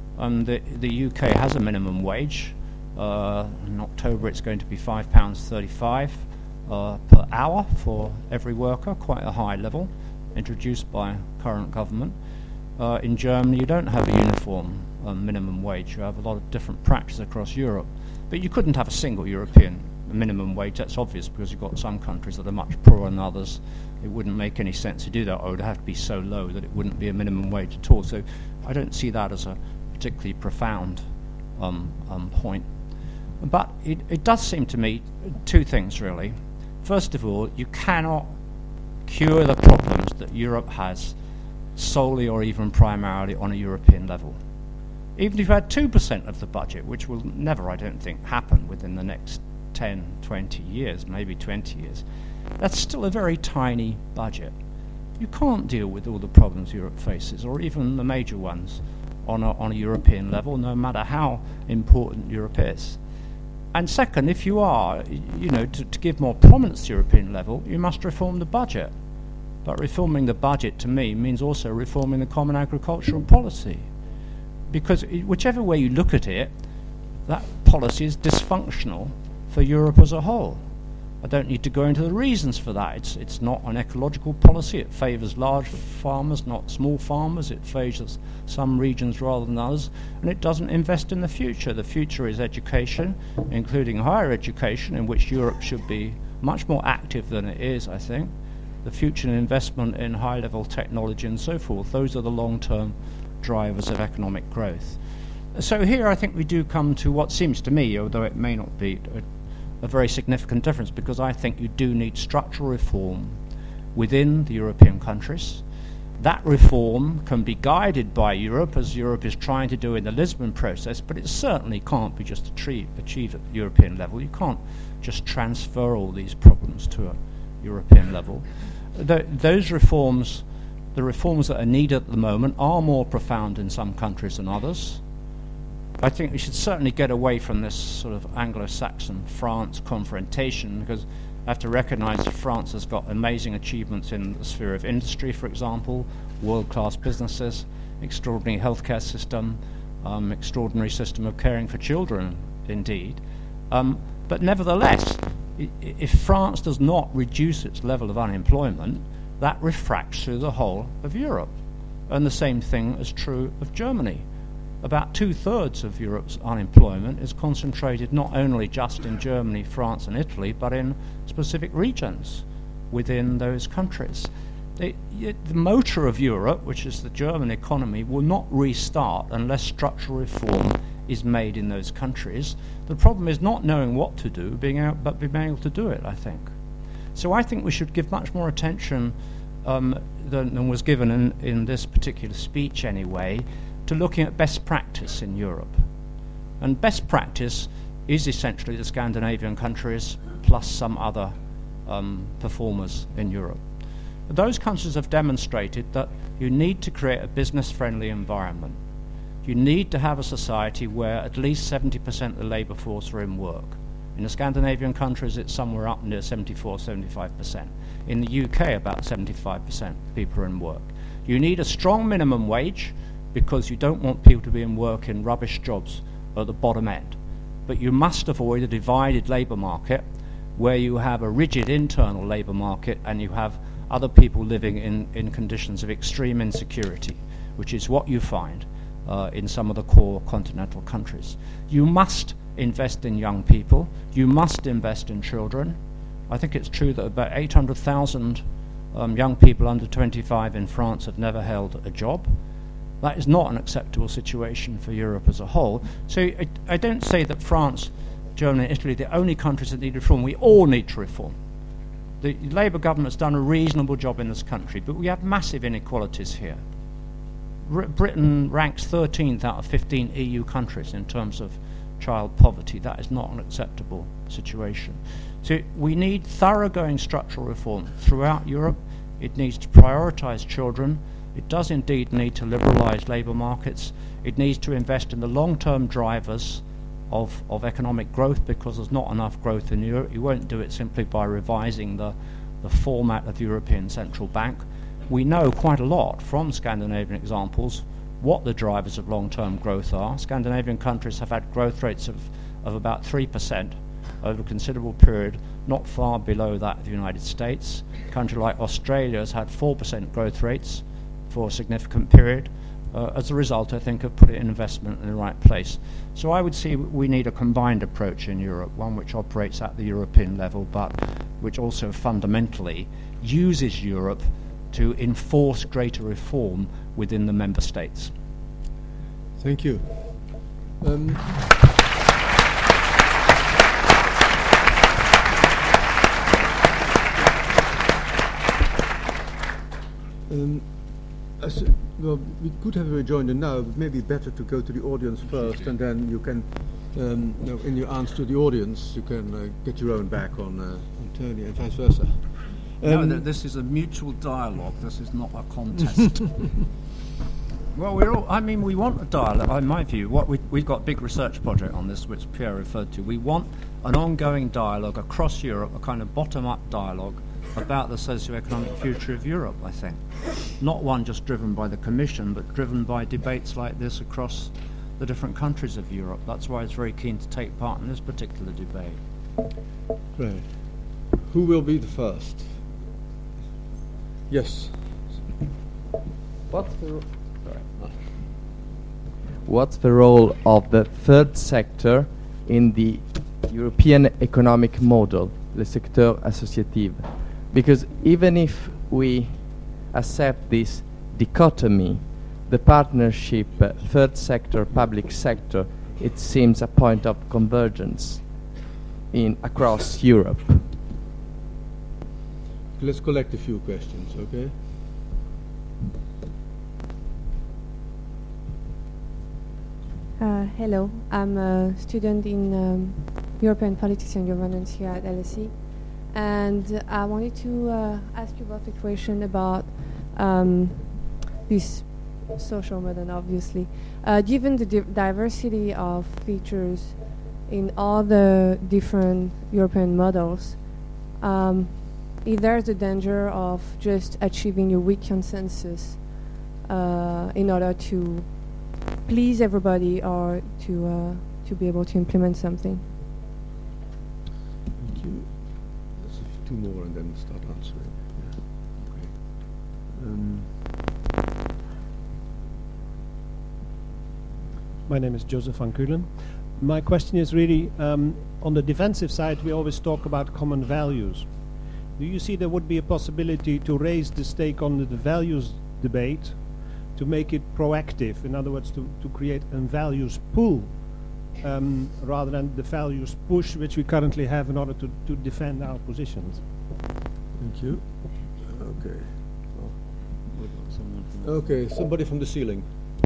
The UK has a minimum wage. In October it's going to be £5.35 per hour for every worker, quite a high level, introduced by current government. In Germany you don't have a uniform minimum wage. You have a lot of different practices across Europe. But you couldn't have a single European minimum wage. That's obvious, because you've got some countries that are much poorer than others. It wouldn't make any sense to do that, or it would have to be so low that it wouldn't be a minimum wage at all. So I don't see that as a particularly profound point. But it does seem to me two things, really. First of all, you cannot cure the problems that Europe has solely or even primarily on a European level. Even if you had 2% of the budget, which will never, I don't think, happen within the next 10, 20 years, maybe 20 years, that's still a very tiny budget. You can't deal with all the problems Europe faces, or even the major ones, on a European level, no matter how important Europe is. And second, if you are, to give more prominence to the European level, you must reform the budget. But reforming the budget, to me, means also reforming the common agricultural policy. Because whichever way you look at it, that policy is dysfunctional for Europe as a whole. I don't need to go into the reasons for that. It's not an ecological policy. It favours large farmers, not small farmers. It favours some regions rather than others. And it doesn't invest in the future. The future is education, including higher education, in which Europe should be much more active than it is, I think. The future investment in high-level technology and so forth, those are the long-term drivers of economic growth. So here I think we do come to what seems to me, although it may not be, a very significant difference, because I think you do need structural reform within the European countries. That reform can be guided by Europe, as Europe is trying to do in the Lisbon process, but it certainly can't be just achieved at the European level. You can't just transfer all these problems to a European level. Those reforms, the reforms that are needed at the moment, are more profound in some countries than others. I think we should certainly get away from this sort of Anglo-Saxon France confrontation, because I have to recognize that France has got amazing achievements in the sphere of industry, for example, world-class businesses, extraordinary healthcare system, extraordinary system of caring for children, indeed. But nevertheless, if France does not reduce its level of unemployment, that refracts through the whole of Europe. And the same thing is true of Germany. About 2/3 of Europe's unemployment is concentrated not only just in Germany, France and Italy, but in specific regions within those countries. The motor of Europe, which is the German economy, will not restart unless structural reform is made in those countries. The problem is not knowing what to do, but being able to do it, I think. So I think we should give much more attention than was given in this particular speech anyway, to looking at best practice in Europe. And best practice is essentially the Scandinavian countries plus some other performers in Europe. Those countries have demonstrated that you need to create a business-friendly environment. You need to have a society where at least 70% of the labour force are in work. In the Scandinavian countries, it's somewhere up near 74-75%. In the UK, about 75% people are in work. You need a strong minimum wage, because you don't want people to be in work in rubbish jobs at the bottom end. But you must avoid a divided labour market where you have a rigid internal labour market and you have other people living in conditions of extreme insecurity, which is what you find in some of the core continental countries. You must invest in young people. You must invest in children. I think it's true that about 800,000 young people under 25 in France have never held a job. That is not an acceptable situation for Europe as a whole. So I don't say that France, Germany and Italy are the only countries that need reform. We all need to reform. The Labour government has done a reasonable job in this country, but we have massive inequalities here. Britain ranks 13th out of 15 EU countries in terms of child poverty. That is not an acceptable situation. So we need thoroughgoing structural reform throughout Europe. It needs to prioritise children. It does indeed need to liberalise labour markets. It needs to invest in the long-term drivers of economic growth, because there's not enough growth in Europe. You won't do it simply by revising the format of the European Central Bank. We know quite a lot from Scandinavian examples what the drivers of long-term growth are. Scandinavian countries have had growth rates of about 3% over a considerable period, not far below that of the United States. A country like Australia has had 4% growth rates for a significant period, as a result, I think, of putting investment in the right place. So I would say we need a combined approach in Europe, one which operates at the European level, but which also fundamentally uses Europe to enforce greater reform within the member states. Thank you. Well, we could have a rejoinder now, but maybe better to go to the audience first, and then you can, in your answer to the audience, you can get your own back on Tony and vice versa. No, this is a mutual dialogue. This is not a contest. Well, we want a dialogue. In my view, we've got a big research project on this, which Pierre referred to. We want an ongoing dialogue across Europe, a kind of bottom-up dialogue about the socio-economic future of Europe, I think. Not one just driven by the Commission, but driven by debates like this across the different countries of Europe. That's why I was very keen to take part in this particular debate. Right. Who will be the first? Yes. What's the role of the third sector in the European economic model, le secteur associatif? Because even if we accept this dichotomy, the partnership third sector, public sector, it seems a point of convergence across Europe. let's collect a few questions, okay? Hello, I'm a student in European Politics and Governance here at LSE, and I wanted to ask you about the question about this social model, obviously. Given the diversity of features in all the different European models, if there's a danger of just achieving a weak consensus in order to please everybody or to be able to implement something. Thank you. There's two more and then start answering. Yeah. Okay. My name is Joseph van Kulen. My question is really, on the defensive side, we always talk about common values. Do you see there would be a possibility to raise the stake on the values debate, to make it proactive, in other words, to create a values pool, rather than the values push which we currently have in order to defend our positions? Thank you. Okay. Okay, somebody from the ceiling.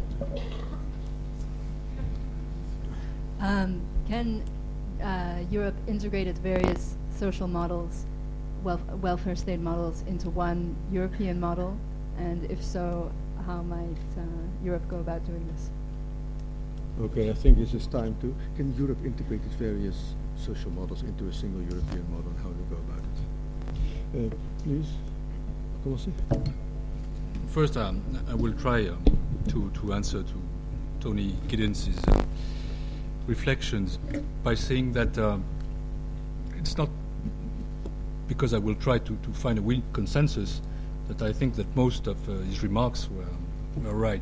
Can Europe integrate its various social models, welfare state models, into one European model? And if so, how might Europe go about doing this? Okay, I think this is time to... Can Europe integrate its various social models into a single European model, and how to go about it? Please, commencez. First, I will try to answer to Tony Giddens' reflections by saying that it's not because I will try to find a weak consensus that I think that most of his remarks were right.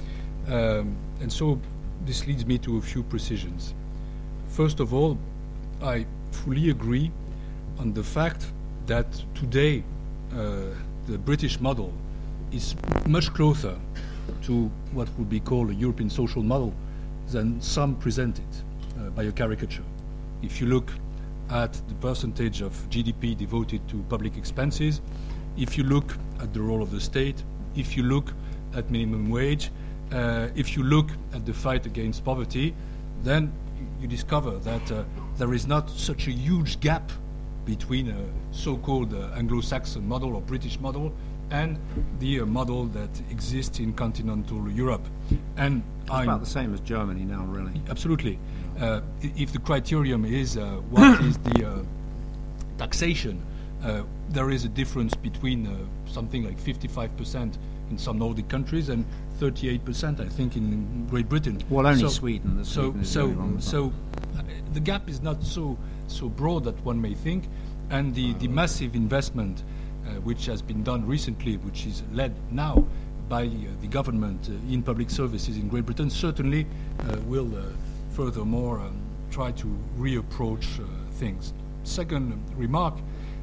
And so this leads me to a few precisions. First of all, I fully agree on the fact that today the British model is much closer to what would be called a European social model than some present it by a caricature. If you look at the percentage of GDP devoted to public expenses, if you look at the role of the state, if you look at minimum wage, if you look at the fight against poverty, then you discover that there is not such a huge gap between a so-called Anglo-Saxon model or British model and the model that exists in continental Europe. And it's about the same as Germany now, really. Absolutely. If the criterion is what is the taxation, there is a difference between something like 55% in some Nordic countries and 38%, I think, in Great Britain. Well, only Sweden. So the gap is not so broad that one may think, and the massive investment which has been done recently, which is led now by the government in public services in Great Britain, certainly will furthermore try to reapproach things. Second remark,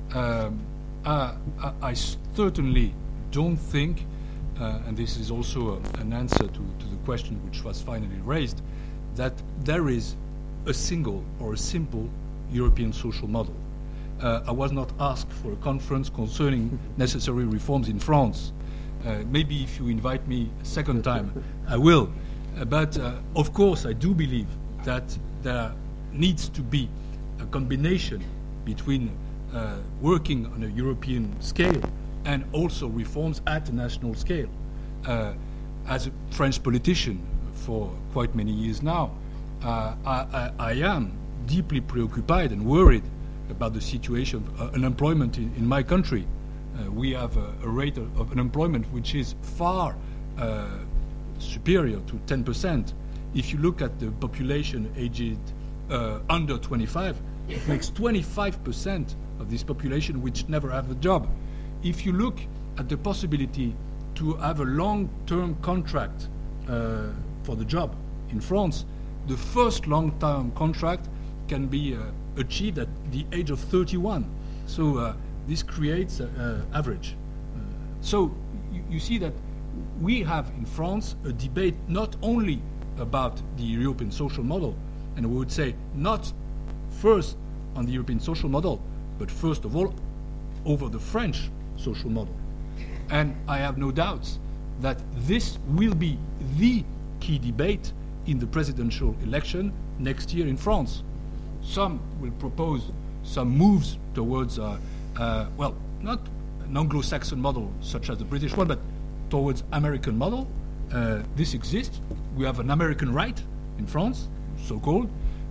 I certainly don't think, and this is also an answer to the question which was finally raised, that there is a single or a simple European social model. I was not asked for a conference concerning necessary reforms in France. Maybe if you invite me a second time, I will. But of course, I do believe that there needs to be a combination between working on a European scale and also reforms at a national scale. As a French politician for quite many years now, I am deeply preoccupied and worried about the situation of unemployment in my country. We have a rate of unemployment which is far superior to 10%. If you look at the population aged under 25, it makes 25% of this population which never have a job. If you look at the possibility to have a long-term contract for the job in France, the first long-term contract can be achieved at the age of 31. So this creates average. So you see that we have in France a debate not only about the European social model, and we would say not first on the European social model, but first of all over the French social model. And I have no doubts that this will be the key debate in the presidential election next year in France. Some will propose some moves towards, well, not an Anglo-Saxon model such as the British one, but towards American model. This exists. We have an American right in France, so-called.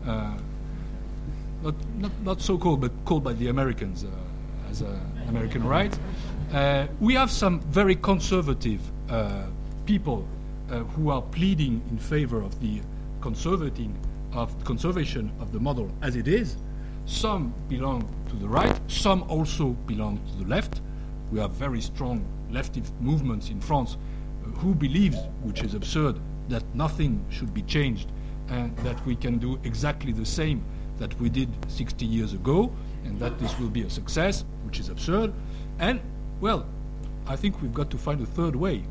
Not so-called, but called by the Americans as an American right. We have some very conservative people who are pleading in favor of the conservation of the model as it is. Some belong to the right, some also belong to the left. We have very strong leftist movements in France who believes, which is absurd, that nothing should be changed and that we can do exactly the same that we did 60 years ago and that this will be a success, which is absurd. And, well, I think we've got to find a third way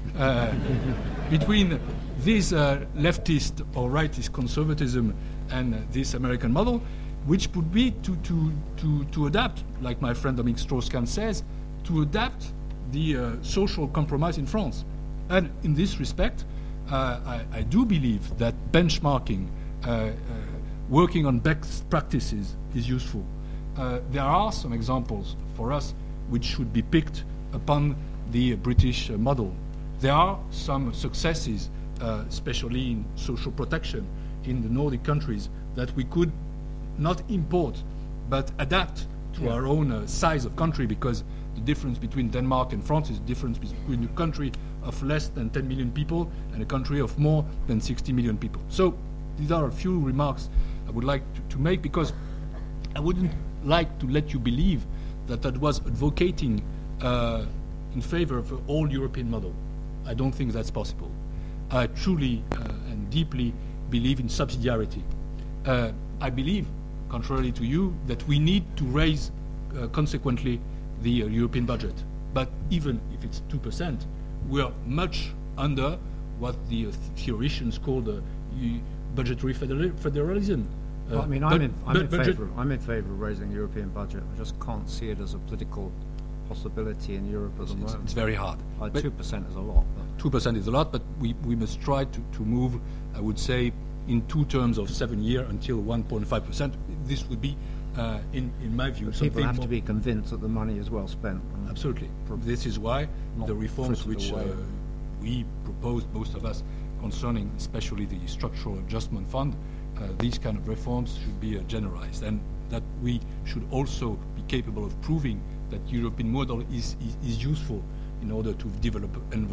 between this leftist or rightist conservatism and this American model, which would be to adapt, like my friend Dominique Strauss-Kahn says, to adapt the social compromise in France. And in this respect, I do believe that benchmarking, working on best practices is useful. There are some examples for us which should be picked upon the British model. There are some successes, especially in social protection in the Nordic countries, that we could not import but adapt to our own size of country, because the difference between Denmark and France is the difference between a country of less than 10 million people and a country of more than 60 million people. So these are a few remarks I would like to make, because I wouldn't like to let you believe that I was advocating in favor of an all-European model. I don't think that's possible. I truly and deeply believe in subsidiarity. I believe, contrary to you, that we need to raise consequently the European budget. But even if it's 2%, we are much under what the theoreticians call the budgetary federalism. Well, I mean, I'm in favour of raising the European budget. I just can't see it as a political possibility in Europe at the moment. It's very hard. 2% is a lot. 2% is a lot, but we must try to move, I would say, in 2 terms of 7 years until 1.5%. This would be, in my view, but something people have more to be convinced that the money is well spent. Absolutely. This is why the reforms which we proposed, most of us, concerning especially the structural adjustment fund, these kind of reforms should be generalized, and that we should also be capable of proving that European model is useful in order to develop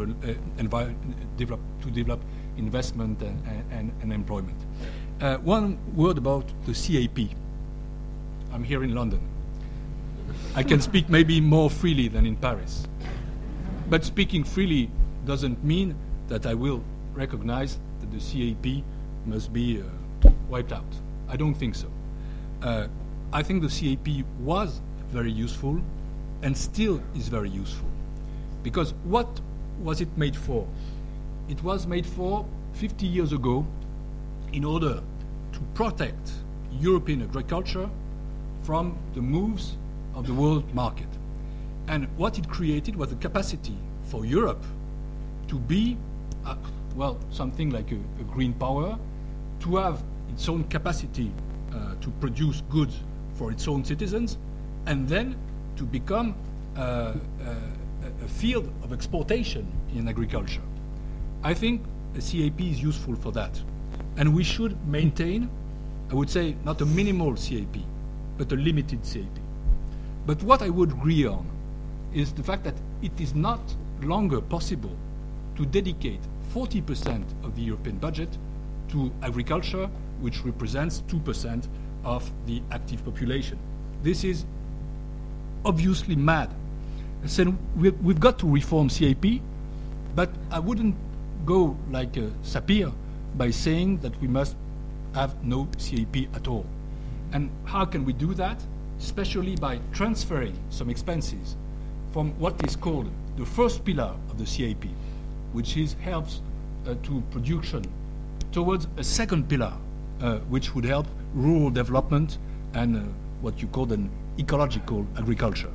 investment and employment. One word about the CAP. I'm here in London. I can speak maybe more freely than in Paris. But speaking freely doesn't mean that I will recognize that the CAP must be wiped out. I don't think so. I think the CAP was very useful and still is very useful. Because what was it made for? It was made for 50 years ago in order to protect European agriculture from the moves of the world market. And what it created was the capacity for Europe to be, well, something like a green power, to have its own capacity to produce goods for its own citizens, and then to become a field of exportation in agriculture. I think the CAP is useful for that. And we should maintain, I would say, not a minimal CAP, but a limited CAP. But what I would agree on is the fact that it is not longer possible to dedicate 40% of the European budget to agriculture, which represents 2% of the active population. This is obviously mad. So we've got to reform CAP, but I wouldn't go like Sapir by saying that we must have no CAP at all. And how can we do that? Especially by transferring some expenses from what is called the first pillar of the CAP, which helps to production, towards a second pillar, which would help rural development and what you call an ecological agriculture.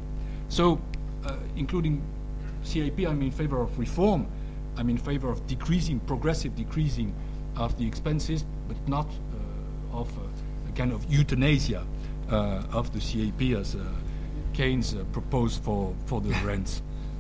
So, including CAP, I'm in favor of reform. I'm in favor of progressive decreasing of the expenses, but not of a kind of euthanasia of the CAP as Keynes proposed for the rents.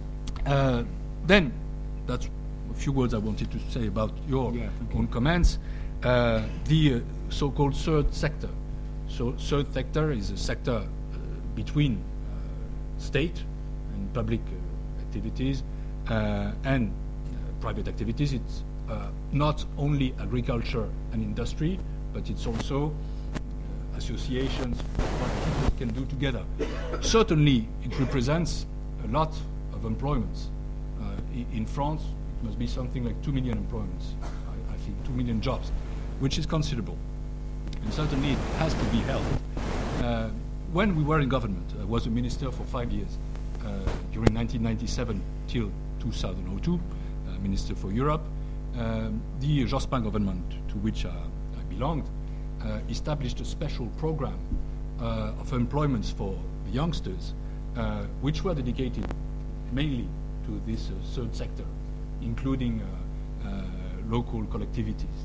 Then, that's a few words I wanted to say about your own comments. The so-called third sector. So, third sector is a sector between state and public activities and private activities. It's not only agriculture and industry, but it's also associations, what people can do together. Certainly, it represents a lot of employments. In France, it must be something like 2 million employments, I think 2 million jobs, which is considerable. And certainly it has to be held. When we were in government, I was a minister for 5 years, during 1997 till 2002, Minister for Europe. The Jospin government, to which I belonged, established a special program of employments for the youngsters, which were dedicated mainly to this third sector, including local collectivities.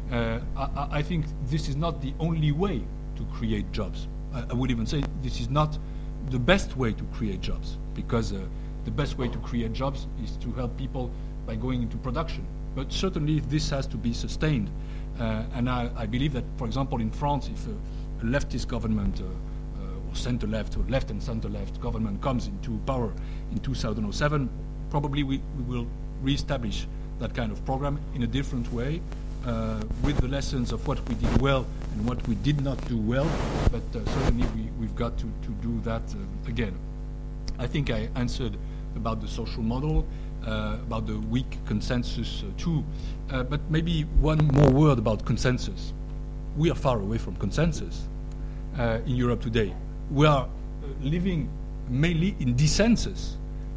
I think this is not the only way to create jobs. I would even say this is not the best way to create jobs, because the best way to create jobs is to help people by going into production. But certainly this has to be sustained. And I believe that, for example, in France, if a leftist government or center-left or left and center-left government comes into power in 2007, probably we will re-establish that kind of program in a different way, with the lessons of what we did well and what we did not do well, but certainly we've got to do that again. I think I answered about the social model, about the weak consensus too, but maybe one more word about consensus. We are far away from consensus in Europe today. We are living mainly in dissensus.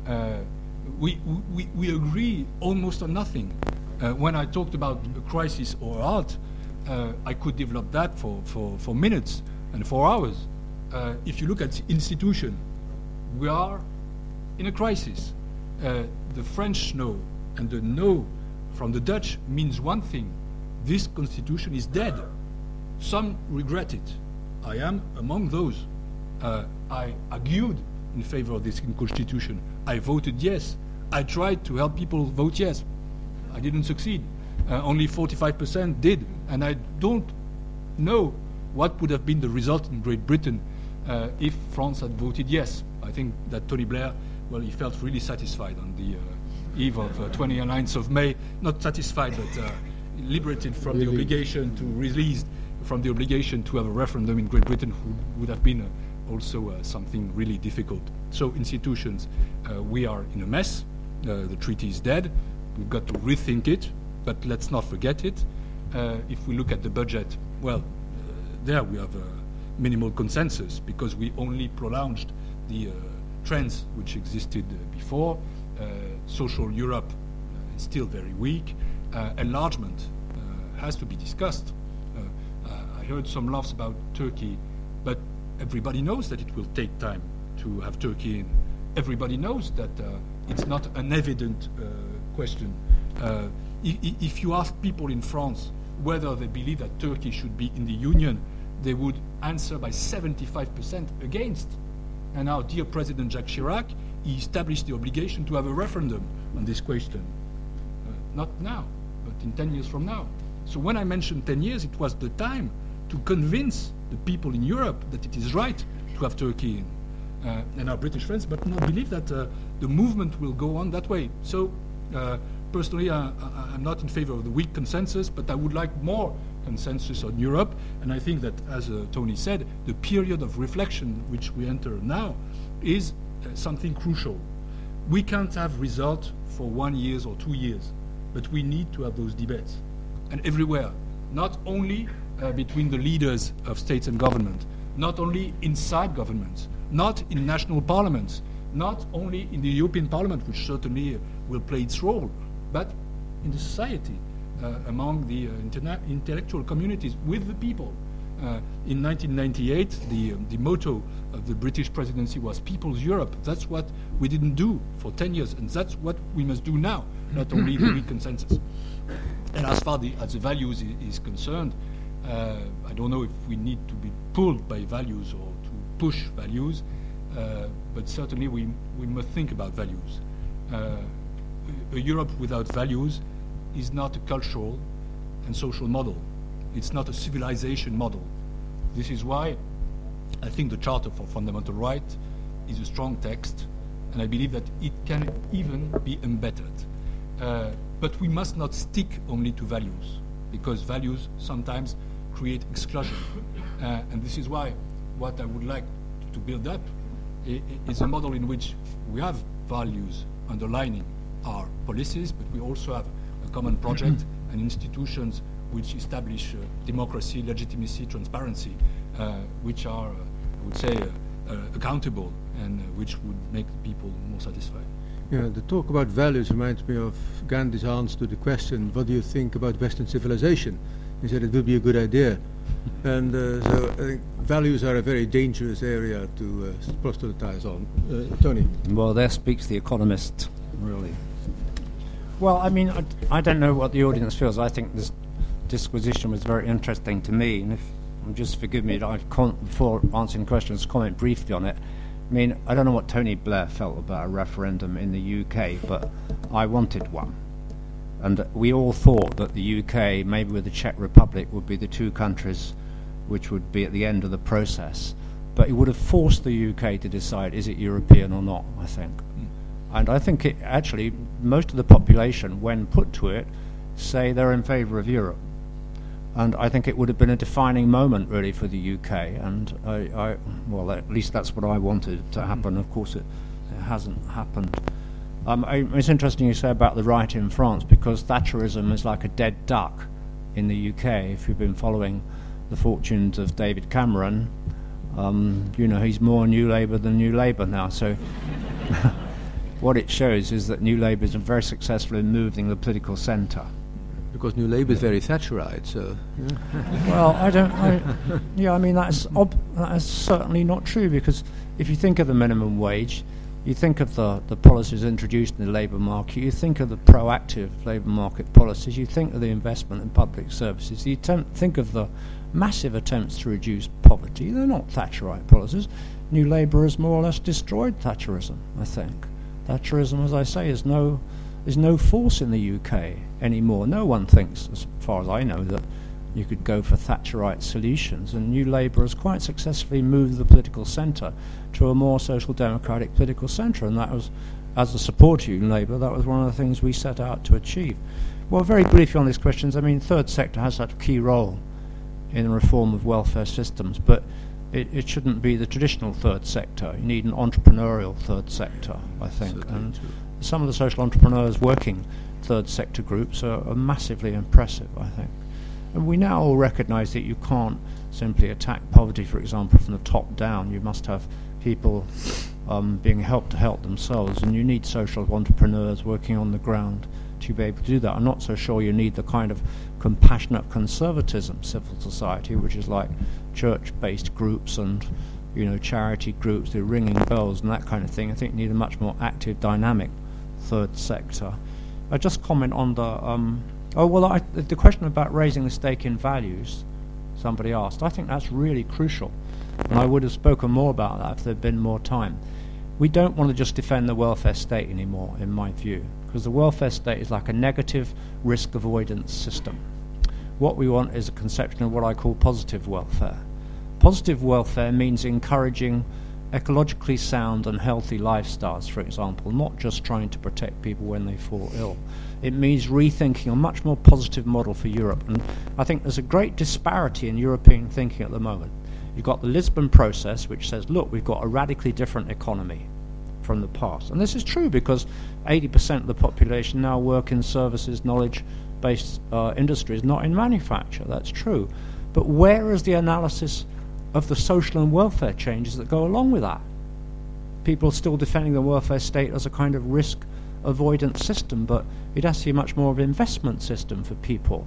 We agree almost on nothing. When I talked about a crisis or art, I could develop that for minutes and for hours. If you look at institution, we are in a crisis. The French no and the no from the Dutch means one thing: this constitution is dead. Some regret it. I am among those. I argued in favor of this constitution. I voted yes. I tried to help people vote yes. I didn't succeed. Only 45% did. And I don't know what would have been the result in Great Britain if France had voted yes. I think that Tony Blair, well, he felt really satisfied on the eve of 29th of May. Not satisfied, but liberated from the obligation to release from the obligation to have a referendum in Great Britain, would have been also something really difficult. So institutions, we are in a mess. The treaty is dead. We've got to rethink it, but let's not forget it. If we look at the budget, well, there we have a minimal consensus because we only prolonged the trends which existed before. Social Europe is still very weak. Enlargement has to be discussed. I heard some laughs about Turkey, but everybody knows that it will take time to have Turkey in. Everybody knows that it's not an evident question. If you ask people in France whether they believe that Turkey should be in the Union, they would answer by 75% against. And our dear President Jacques Chirac, he established the obligation to have a referendum on this question. Not now, but in 10 years from now. So when I mentioned 10 years, it was the time to convince the people in Europe that it is right to have Turkey in. And our British friends, but not believe that the movement will go on that way. So personally, I'm not in favor of the weak consensus, but I would like more consensus on Europe. And I think that, as Tony said, the period of reflection which we enter now is something crucial. We can't have results for 1 year or 2 years, but we need to have those debates. And everywhere, not only between the leaders of states and government, not only inside governments, not in national parliaments, not only in the European Parliament, which certainly will play its role, but in the society, among the intellectual communities, with the people. In 1998, the motto of the British presidency was People's Europe. That's what we didn't do for 10 years, and that's what we must do now, not only the weak consensus. And as far as the values is concerned, I don't know if we need to be pulled by values or to push values, but certainly we must think about values. A Europe without values is not a cultural and social model. It's not a civilization model. This is why I think the Charter for Fundamental Rights is a strong text, and I believe that it can even be embedded. But we must not stick only to values, because values sometimes create exclusion. And this is why what I would like to build up is a model in which we have values underlining our policies, but we also have a common project and institutions which establish democracy, legitimacy, transparency, which are, I would say, accountable and which would make the people more satisfied. Yeah, the talk about values reminds me of Gandhi's answer to the question, what do you think about Western civilization? He said it would be a good idea. And so I think values are a very dangerous area to proselytize on. Tony? Well, there speaks the economist, really. Well, I mean, I don't know what the audience feels. I think this disquisition was very interesting to me. And if just forgive me, before answering questions, comment briefly on it. I mean, I don't know what Tony Blair felt about a referendum in the UK, but I wanted one. And we all thought that the UK, maybe with the Czech Republic, would be the two countries which would be at the end of the process. But it would have forced the UK to decide, is it European or not, I think. And I think it actually, most of the population, when put to it, say they're in favour of Europe. And I think it would have been a defining moment, really, for the UK. And well, at least that's what I wanted to happen. Of course, it hasn't happened. It's interesting you say about the right in France, because Thatcherism is like a dead duck in the UK. If you've been following the fortunes of David Cameron, you know, he's more New Labour than New Labour now. So what it shows is that New Labour is very successful in moving the political centre. Because New Labour is very Thatcherite, so... Yeah. Well, I mean, that is certainly not true, because if you think of the minimum wage, you think of the policies introduced in the labour market, you think of the proactive labour market policies, you think of the investment in public services, you think of the massive attempts to reduce poverty. They're not Thatcherite policies. New Labour has more or less destroyed Thatcherism, I think. Thatcherism, as I say, is no force in the UK anymore. No one thinks, as far as I know, that you could go for Thatcherite solutions, and New Labour has quite successfully moved the political centre to a more social democratic political centre, and that was, as a supporter of New Labour, that was one of the things we set out to achieve. Well, very briefly on these questions, I mean, third sector has such a key role in the reform of welfare systems, but it shouldn't be the traditional third sector. You need an entrepreneurial third sector, I think. And some of the social entrepreneurs working third sector groups are massively impressive, I think. And we now all recognise that you can't simply attack poverty, for example, from the top down. You must have people being helped to help themselves, and you need social entrepreneurs working on the ground to be able to do that. I'm not so sure you need the kind of compassionate conservatism, civil society, which is like church-based groups and, you know, charity groups, they're ringing bells and that kind of thing. I think you need a much more active, dynamic third sector. I just comment on the the question about raising the stake in values, somebody asked. I think that's really crucial, and I would have spoken more about that if there had been more time. We don't want to just defend the welfare state anymore, in my view, because the welfare state is like a negative risk avoidance system. What we want is a conception of what I call positive welfare. Positive welfare means encouraging ecologically sound and healthy lifestyles, for example, not just trying to protect people when they fall ill. It means rethinking a much more positive model for Europe, and I think there's a great disparity in European thinking at the moment. You've got the Lisbon process, which says, look, we've got a radically different economy from the past. And this is true because 80% of the population now work in services, knowledge-based industries, not in manufacture. That's true. But where is the analysis of the social and welfare changes that go along with that? People are still defending the welfare state as a kind of risk avoidance system, but it has to be much more of an investment system for people.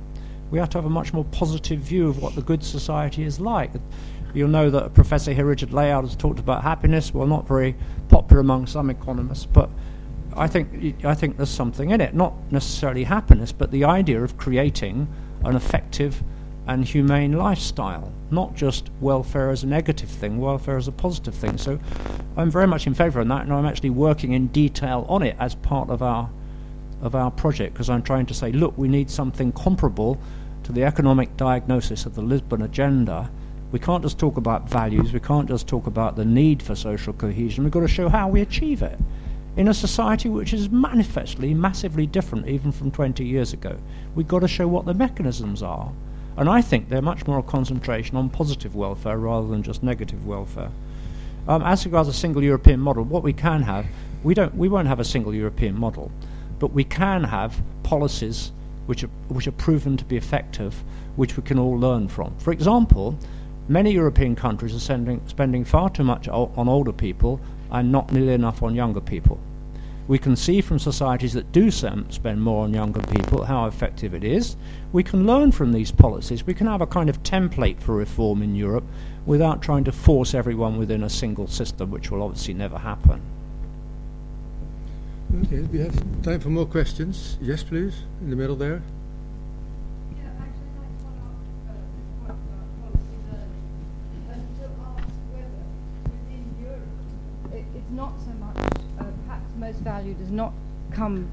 We have to have a much more positive view of what the good society is like. You'll know that Professor here, Richard Layard, has talked about happiness. Well, not very popular among some economists, but I think there's something in it. Not necessarily happiness, but the idea of creating an effective and humane lifestyle, not just welfare as a negative thing, welfare as a positive thing. So I'm very much in favour of that, and I'm actually working in detail on it as part of our project, because I'm trying to say, look, we need something comparable to the economic diagnosis of the Lisbon Agenda. We can't just talk about values, we can't just talk about the need for social cohesion, we've got to show how we achieve it in a society which is manifestly, massively different even from 20 years ago. We've got to show what the mechanisms are. And I think they're much more a concentration on positive welfare rather than just negative welfare. As regards a single European model, what we can have, we won't have a single European model, but we can have policies which are proven to be effective, which we can all learn from. For example, many European countries are spending far too much on older people and not nearly enough on younger people. We can see from societies that do spend more on younger people how effective it is. We can learn from these policies. We can have a kind of template for reform in Europe without trying to force everyone within a single system, which will obviously never happen. Okay, we have time for more questions. Yes, please, in the middle there. Yeah, actually, I'd like to follow up this point about policy learning and to ask whether within Europe it's not so much, perhaps most value does not come,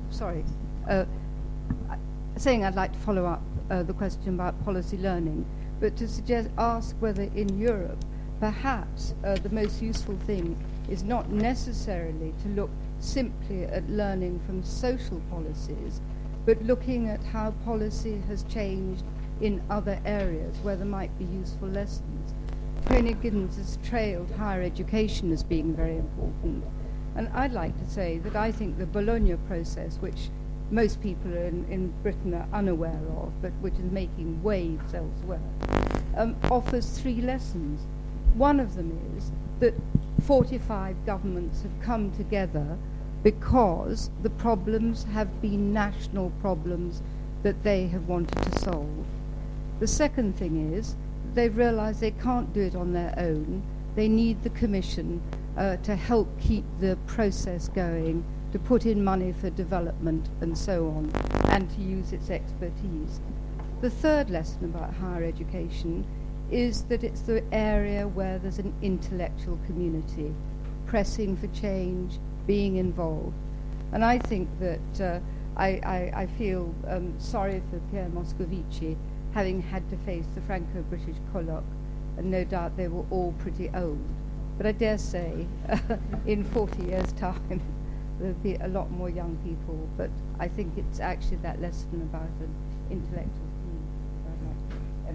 saying I'd like to follow up the question about policy learning, but to ask whether in Europe perhaps the most useful thing is not necessarily to look simply at learning from social policies, but looking at how policy has changed in other areas where there might be useful lessons. Tony Giddens has trailed higher education as being very important. And I'd like to say that I think the Bologna process, which most people in Britain are unaware of, but which is making waves elsewhere, offers 3 lessons. One of them is that 45 governments have come together because the problems have been national problems that they have wanted to solve. The second thing is they've realized they can't do it on their own. They need the Commission to help keep the process going, to put in money for development and so on, and to use its expertise. The third lesson about higher education is that it's the area where there's an intellectual community pressing for change, being involved. And I think that I feel sorry for Pierre Moscovici having had to face the Franco-British colloque, and no doubt they were all pretty old. But I dare say in 40 years' time there'll be a lot more young people, but I think it's actually that lesson about an intellectual community that I'd like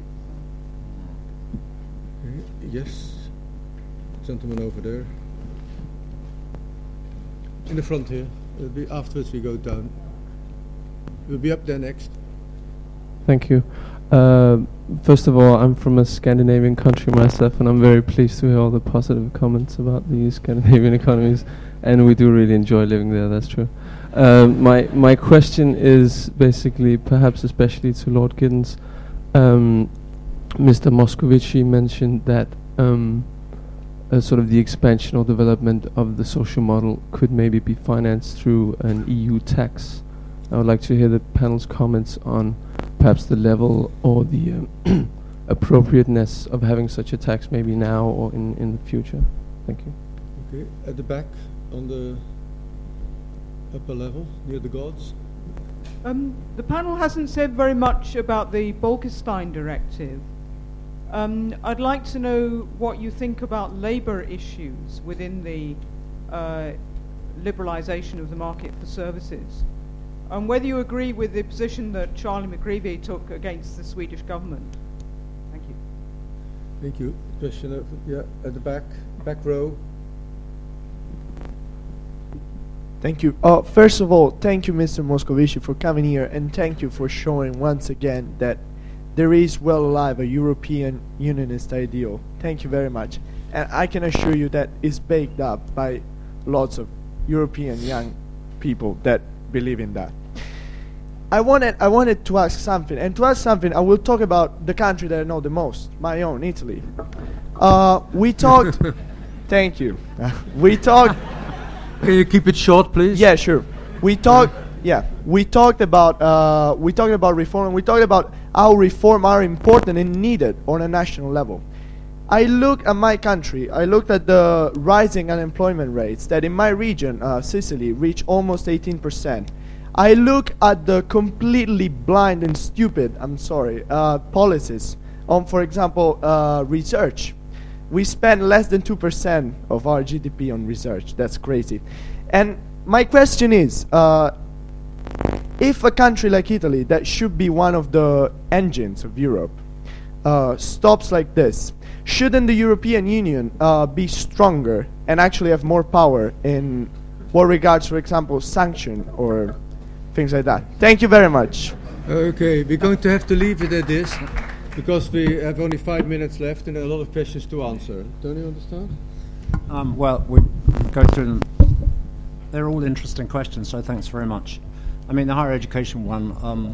to emphasize. Okay. Yes, gentleman over there. In the front here. It'll be afterwards we go down. We'll be up there next. Thank you. First of all, I'm from a Scandinavian country myself, and I'm very pleased to hear all the positive comments about the Scandinavian economies, and we do really enjoy living there, that's true. My question is basically, perhaps especially to Lord Giddens. Mr. Moscovici mentioned that sort of the expansion or development of the social model could maybe be financed through an EU tax. I would like to hear the panel's comments on perhaps the level or the appropriateness of having such a tax maybe now or in the future. Thank you. Okay, at the back on the upper level near the gods. The panel hasn't said very much about the Bolkestein Directive. I'd like to know what you think about labour issues within the liberalisation of the market for services, and whether you agree with the position that Charlie McGreevy took against the Swedish government. Thank you. Thank you. Question at the back row. Thank you. First of all, thank you, Mr. Moscovici, for coming here, and thank you for showing once again that there is well alive a European Unionist ideal. Thank you very much. And I can assure you that it's baked up by lots of European young people that believe in that. I wanted to ask something, and to ask something, I will talk about the country that I know the most, my own, Italy. We talked. Thank you. We talked. Can you keep it short, please? Yeah, sure. We talked. Yeah, we talked about reform, and we talked about how reform are important and needed on a national level. I look at my country. I looked at the rising unemployment rates that in my region, Sicily, reach almost 18%. I look at the completely blind and stupid, policies on, for example, research. We spend less than 2% of our GDP on research. That's crazy. And my question is, if a country like Italy, that should be one of the engines of Europe, stops like this, shouldn't the European Union be stronger and actually have more power in what regards, for example, sanction or things like that? Thank you very much. Okay, we're going to have to leave it at this because we have only 5 minutes left and a lot of questions to answer. Don't you understand? Well, we go through them. They're all interesting questions, so thanks very much. I mean, the higher education one,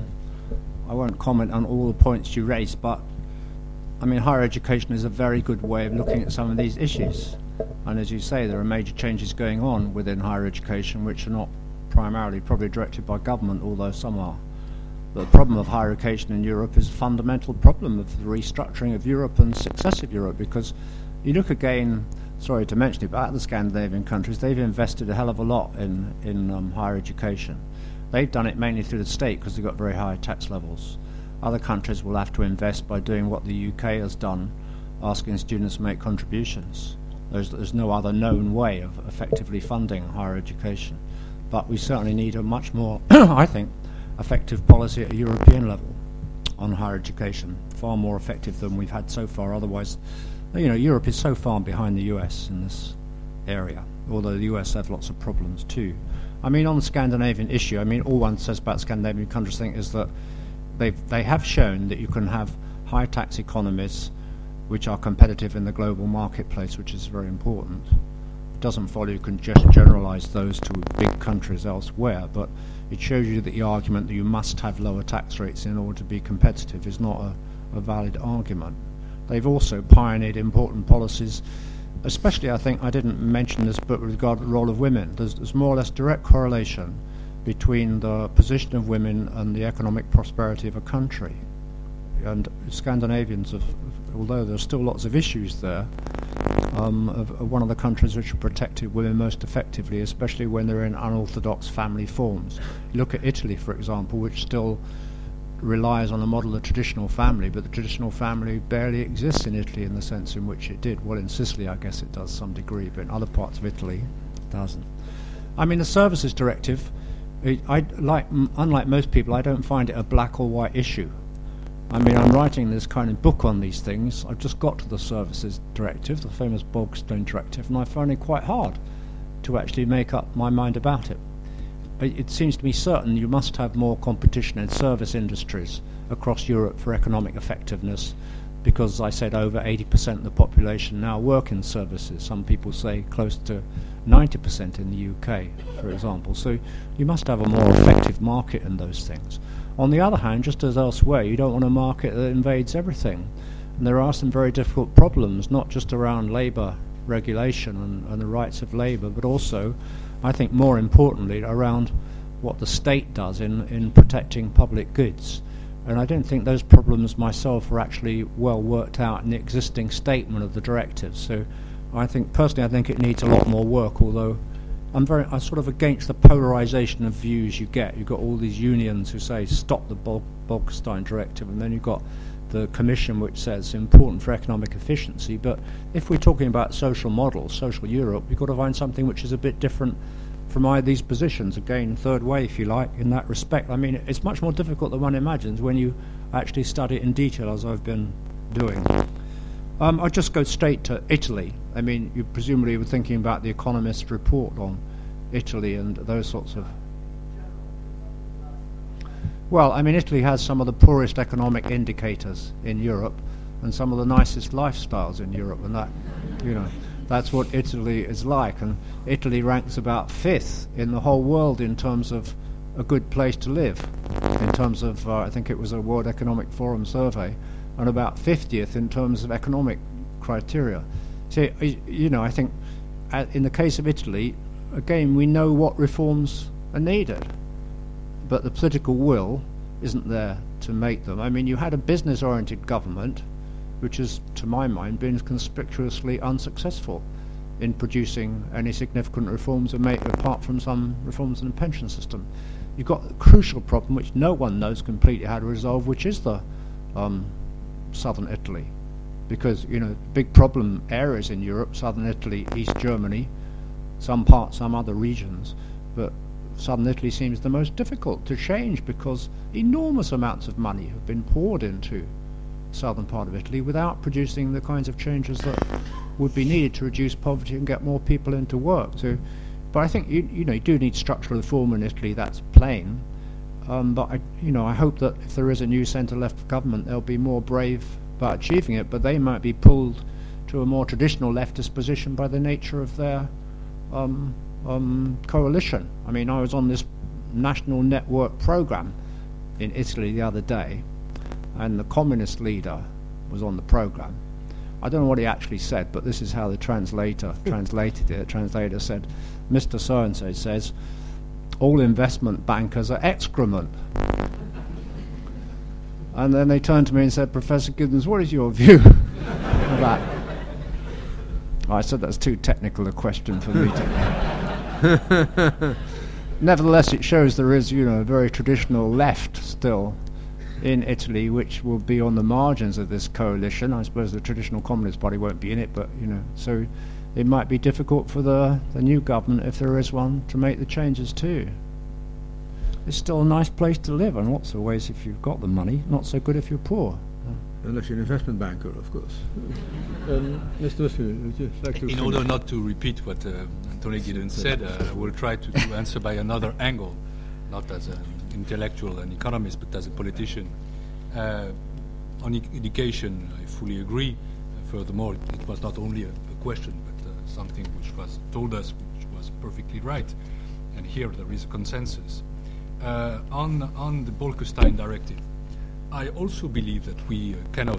I won't comment on all the points you raised, but I mean, higher education is a very good way of looking at some of these issues. And as you say, there are major changes going on within higher education which are not primarily probably directed by government, although some are. But the problem of higher education in Europe is a fundamental problem of the restructuring of Europe and successive Europe, because you look again, sorry to mention it, but at the Scandinavian countries, they've invested a hell of a lot in higher education. They've done it mainly through the state because they've got very high tax levels. Other countries will have to invest by doing what the UK has done, asking students to make contributions. There's no other known way of effectively funding higher education. But we certainly need a much more, I think, effective policy at a European level on higher education, far more effective than we've had so far. Otherwise, you know, Europe is so far behind the US in this area, although the US have lots of problems too. I mean, on the Scandinavian issue, I mean, all one says about Scandinavian countries, I think, is that they have shown that you can have high tax economies which are competitive in the global marketplace, which is very important. It doesn't follow you can just generalize those to big countries elsewhere, but it shows you that the argument that you must have lower tax rates in order to be competitive is not a valid argument. They've also pioneered important policies, especially, I think, I didn't mention this, but with regard to the role of women. There's more or less direct correlation between the position of women and the economic prosperity of a country. And Scandinavians, although there's still lots of issues there, are one of the countries which have protected women most effectively, especially when they're in unorthodox family forms. Look at Italy, for example, which still relies on a model of traditional family, but the traditional family barely exists in Italy in the sense in which it did. Well, in Sicily, I guess it does some degree, but in other parts of Italy, it doesn't. I mean, the Services Directive, unlike most people, I don't find it a black or white issue. I mean, I'm writing this kind of book on these things. I've just got to the Services Directive, the famous Bolkestein Directive, and I find it quite hard to actually make up my mind about it. It seems to me certain you must have more competition in service industries across Europe for economic effectiveness, because, as I said, over 80% of the population now work in services. Some people say close to 90% in the UK, for example. So you must have a more effective market in those things. On the other hand, just as elsewhere, you don't want a market that invades everything. And there are some very difficult problems, not just around labour regulation and the rights of labour, but also, I think more importantly, around what the state does in protecting public goods. And I don't think those problems myself are actually well worked out in the existing statement of the directive. So I think, personally, I think it needs a lot more work, although I'm sort of against the polarization of views you get. You've got all these unions who say stop the Bolkestein Directive, and then you've got the Commission which says it's important for economic efficiency. But if we're talking about social models, social Europe, you've got to find something which is a bit different from either of these positions. Again, third way, if you like, in that respect. I mean, it's much more difficult than one imagines when you actually study it in detail, as I've been doing. I'll just go straight to Italy. I mean, you presumably were thinking about the Economist report on Italy and those sorts of... Well, I mean, Italy has some of the poorest economic indicators in Europe and some of the nicest lifestyles in Europe, and that, you know, that's what Italy is like. And Italy ranks about 5th in the whole world in terms of a good place to live. 40th in terms of, I think it was a World Economic Forum survey, and about 50th in terms of economic criteria. So, I think in the case of Italy, again, we know what reforms are needed, but the political will isn't there to make them. I mean, you had a business-oriented government, which has, to my mind, been conspicuously unsuccessful in producing any significant reforms, apart from some reforms in the pension system. You've got a crucial problem which no one knows completely how to resolve, which is the southern Italy. Because, big problem areas in Europe, southern Italy, East Germany, some other regions, but southern Italy seems the most difficult to change because enormous amounts of money have been poured into southern part of Italy without producing the kinds of changes that would be needed to reduce poverty and get more people into work. So, but I think you do need structural reform in Italy. That's plain. But I hope that if there is a new centre-left government, they'll be more brave about achieving it. But they might be pulled to a more traditional leftist position by the nature of their coalition. I mean, I was on this national network program in Italy the other day, and the communist leader was on the program. I don't know what he actually said, but this is how the translator translated it. The translator said, Mr. So-and-so says, all investment bankers are excrement. And then they turned to me and said, Professor Giddens, what is your view of that? I said that's too technical a question for me to... Nevertheless, it shows there is, a very traditional left still in Italy, which will be on the margins of this coalition. I suppose the traditional Communist Party won't be in it, but, so it might be difficult for the new government, if there is one, to make the changes too. It's still a nice place to live in lots of ways if you've got the money, not so good if you're poor. Unless you're an investment banker, of course. Mr. Muscovich, would you like to... In order not to repeat what Anthony Giddens said, I will try to answer by another angle, not as an intellectual and economist, but as a politician. On education, I fully agree. Furthermore, it was not only a question, but something which was told us, which was perfectly right. And here there is a consensus. On the Bolkestein Directive, I also believe that we cannot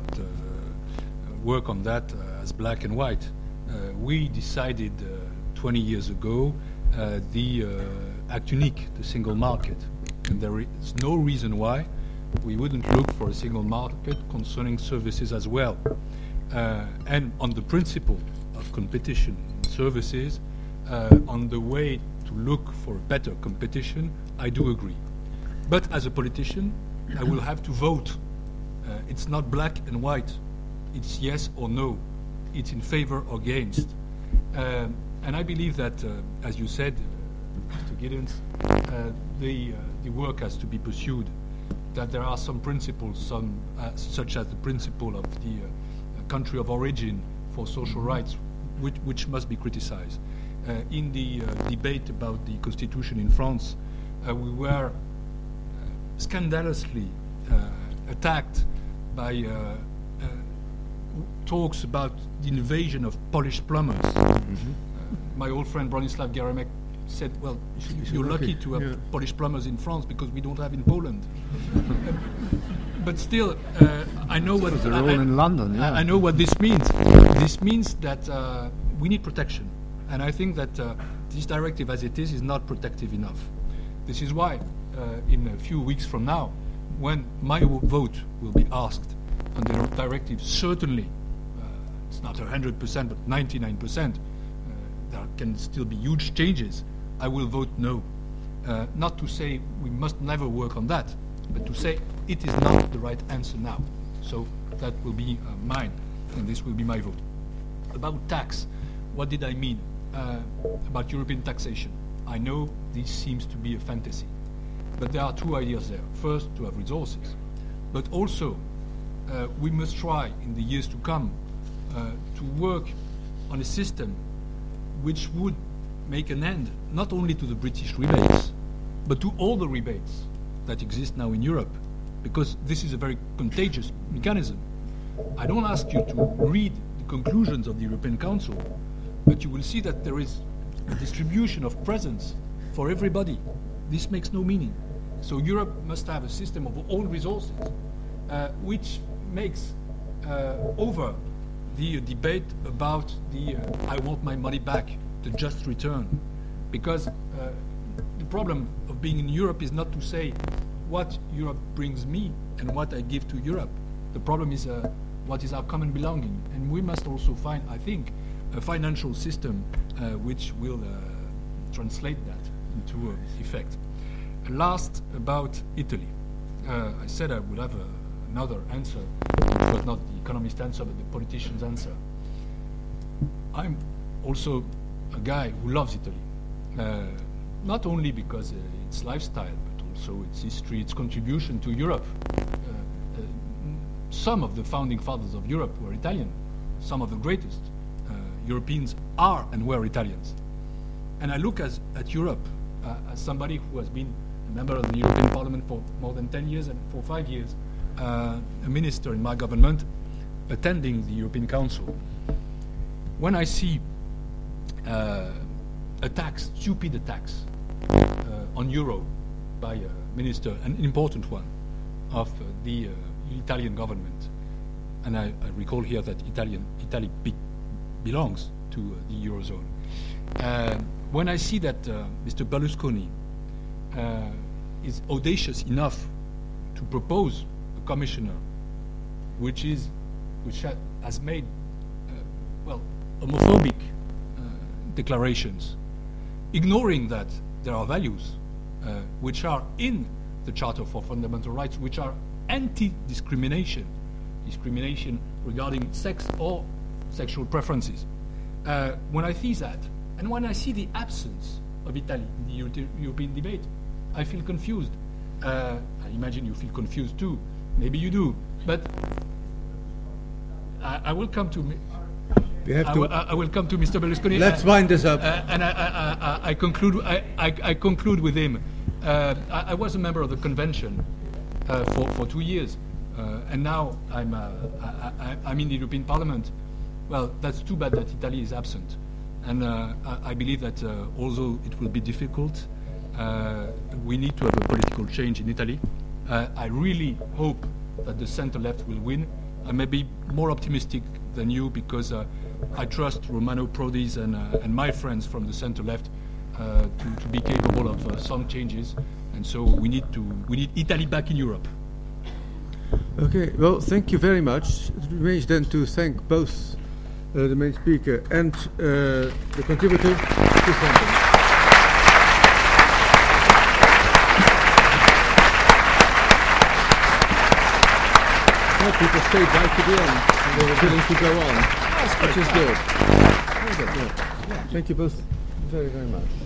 work on that as black and white. We decided 20 years ago the Act Unique, the single market. And there is no reason why we wouldn't look for a single market concerning services as well. And on the principle of competition in services, on the way to look for better competition, I do agree. But as a politician, I will have to vote. It's not black and white. It's yes or no. It's in favor or against. And I believe that, as you said, Mr. Giddens, the work has to be pursued. That there are some principles, such as the principle of the country of origin for social rights, which must be criticized. In the debate about the constitution in France, we were scandalously attacked by talks about the invasion of Polish plumbers. My old friend Bronislaw Geremek said, well, you're lucky to have Polish plumbers in France because we don't have in Poland. But still, I know what... They're all in London, yeah. I know what this means. This means that we need protection. And I think that this directive as it is not protective enough. This is why, in a few weeks from now, when my vote will be asked on the directive, certainly, it's not 100%, but 99%, there can still be huge changes, I will vote no. Not to say we must never work on that, but to say it is not the right answer now. So that will be mine, and this will be my vote. About tax, what did I mean about European taxation? I know this seems to be a fantasy, but there are two ideas there. First, to have resources, but also we must try in the years to come to work on a system which would make an end not only to the British rebates, but to all the rebates that exist now in Europe, because this is a very contagious mechanism. I don't ask you to read the conclusions of the European Council, but you will see that there is a distribution of presents for everybody. This makes no meaning. So Europe must have a system of own resources, which makes over the debate about the I want my money back, the just return. Because the problem of being in Europe is not to say what Europe brings me and what I give to Europe. The problem is what is our common belonging. And we must also find, I think, a financial system which will translate that into effect. Last, about Italy. I said I would have another answer, but not the economist answer, but the politician's answer. I'm also a guy who loves Italy, not only because its lifestyle, but also its history, its contribution to Europe. Some of the founding fathers of Europe were Italian. Some of the greatest Europeans are and were Italians. And I look at Europe as somebody who has been a member of the European Parliament for more than 10 years and for 5 years, a minister in my government, attending the European Council. When I see attacks, stupid attacks on euro by a minister, an important one, of the Italian government, and I recall here that Italy belongs to the Eurozone. When I see that Mr. Berlusconi is audacious enough to propose a commissioner which has made homophobic declarations, ignoring that there are values which are in the Charter for Fundamental Rights, which are anti-discrimination, discrimination regarding sex or sexual preferences. When I see that, and when I see the absence of Italy in the European debate, I feel confused. I imagine you feel confused too. Maybe you do. But I will come to... I will come to Mr. Berlusconi. Let's wind this up. And I conclude with him. I was a member of the convention for 2 years, and now I'm in the European Parliament. Well, that's too bad that Italy is absent. And I believe that although it will be difficult, we need to have a political change in Italy. I really hope that the center-left will win. I may be more optimistic than you because I trust Romano Prodi's and my friends from the center-left to be capable of some changes. And so we need Italy back in Europe. Okay, well, thank you very much. It remains then to thank both the main speaker and the contributor. People stayed right to the end, and they were willing to go on, which is good. Very good. Yeah. Thank you both very, very much.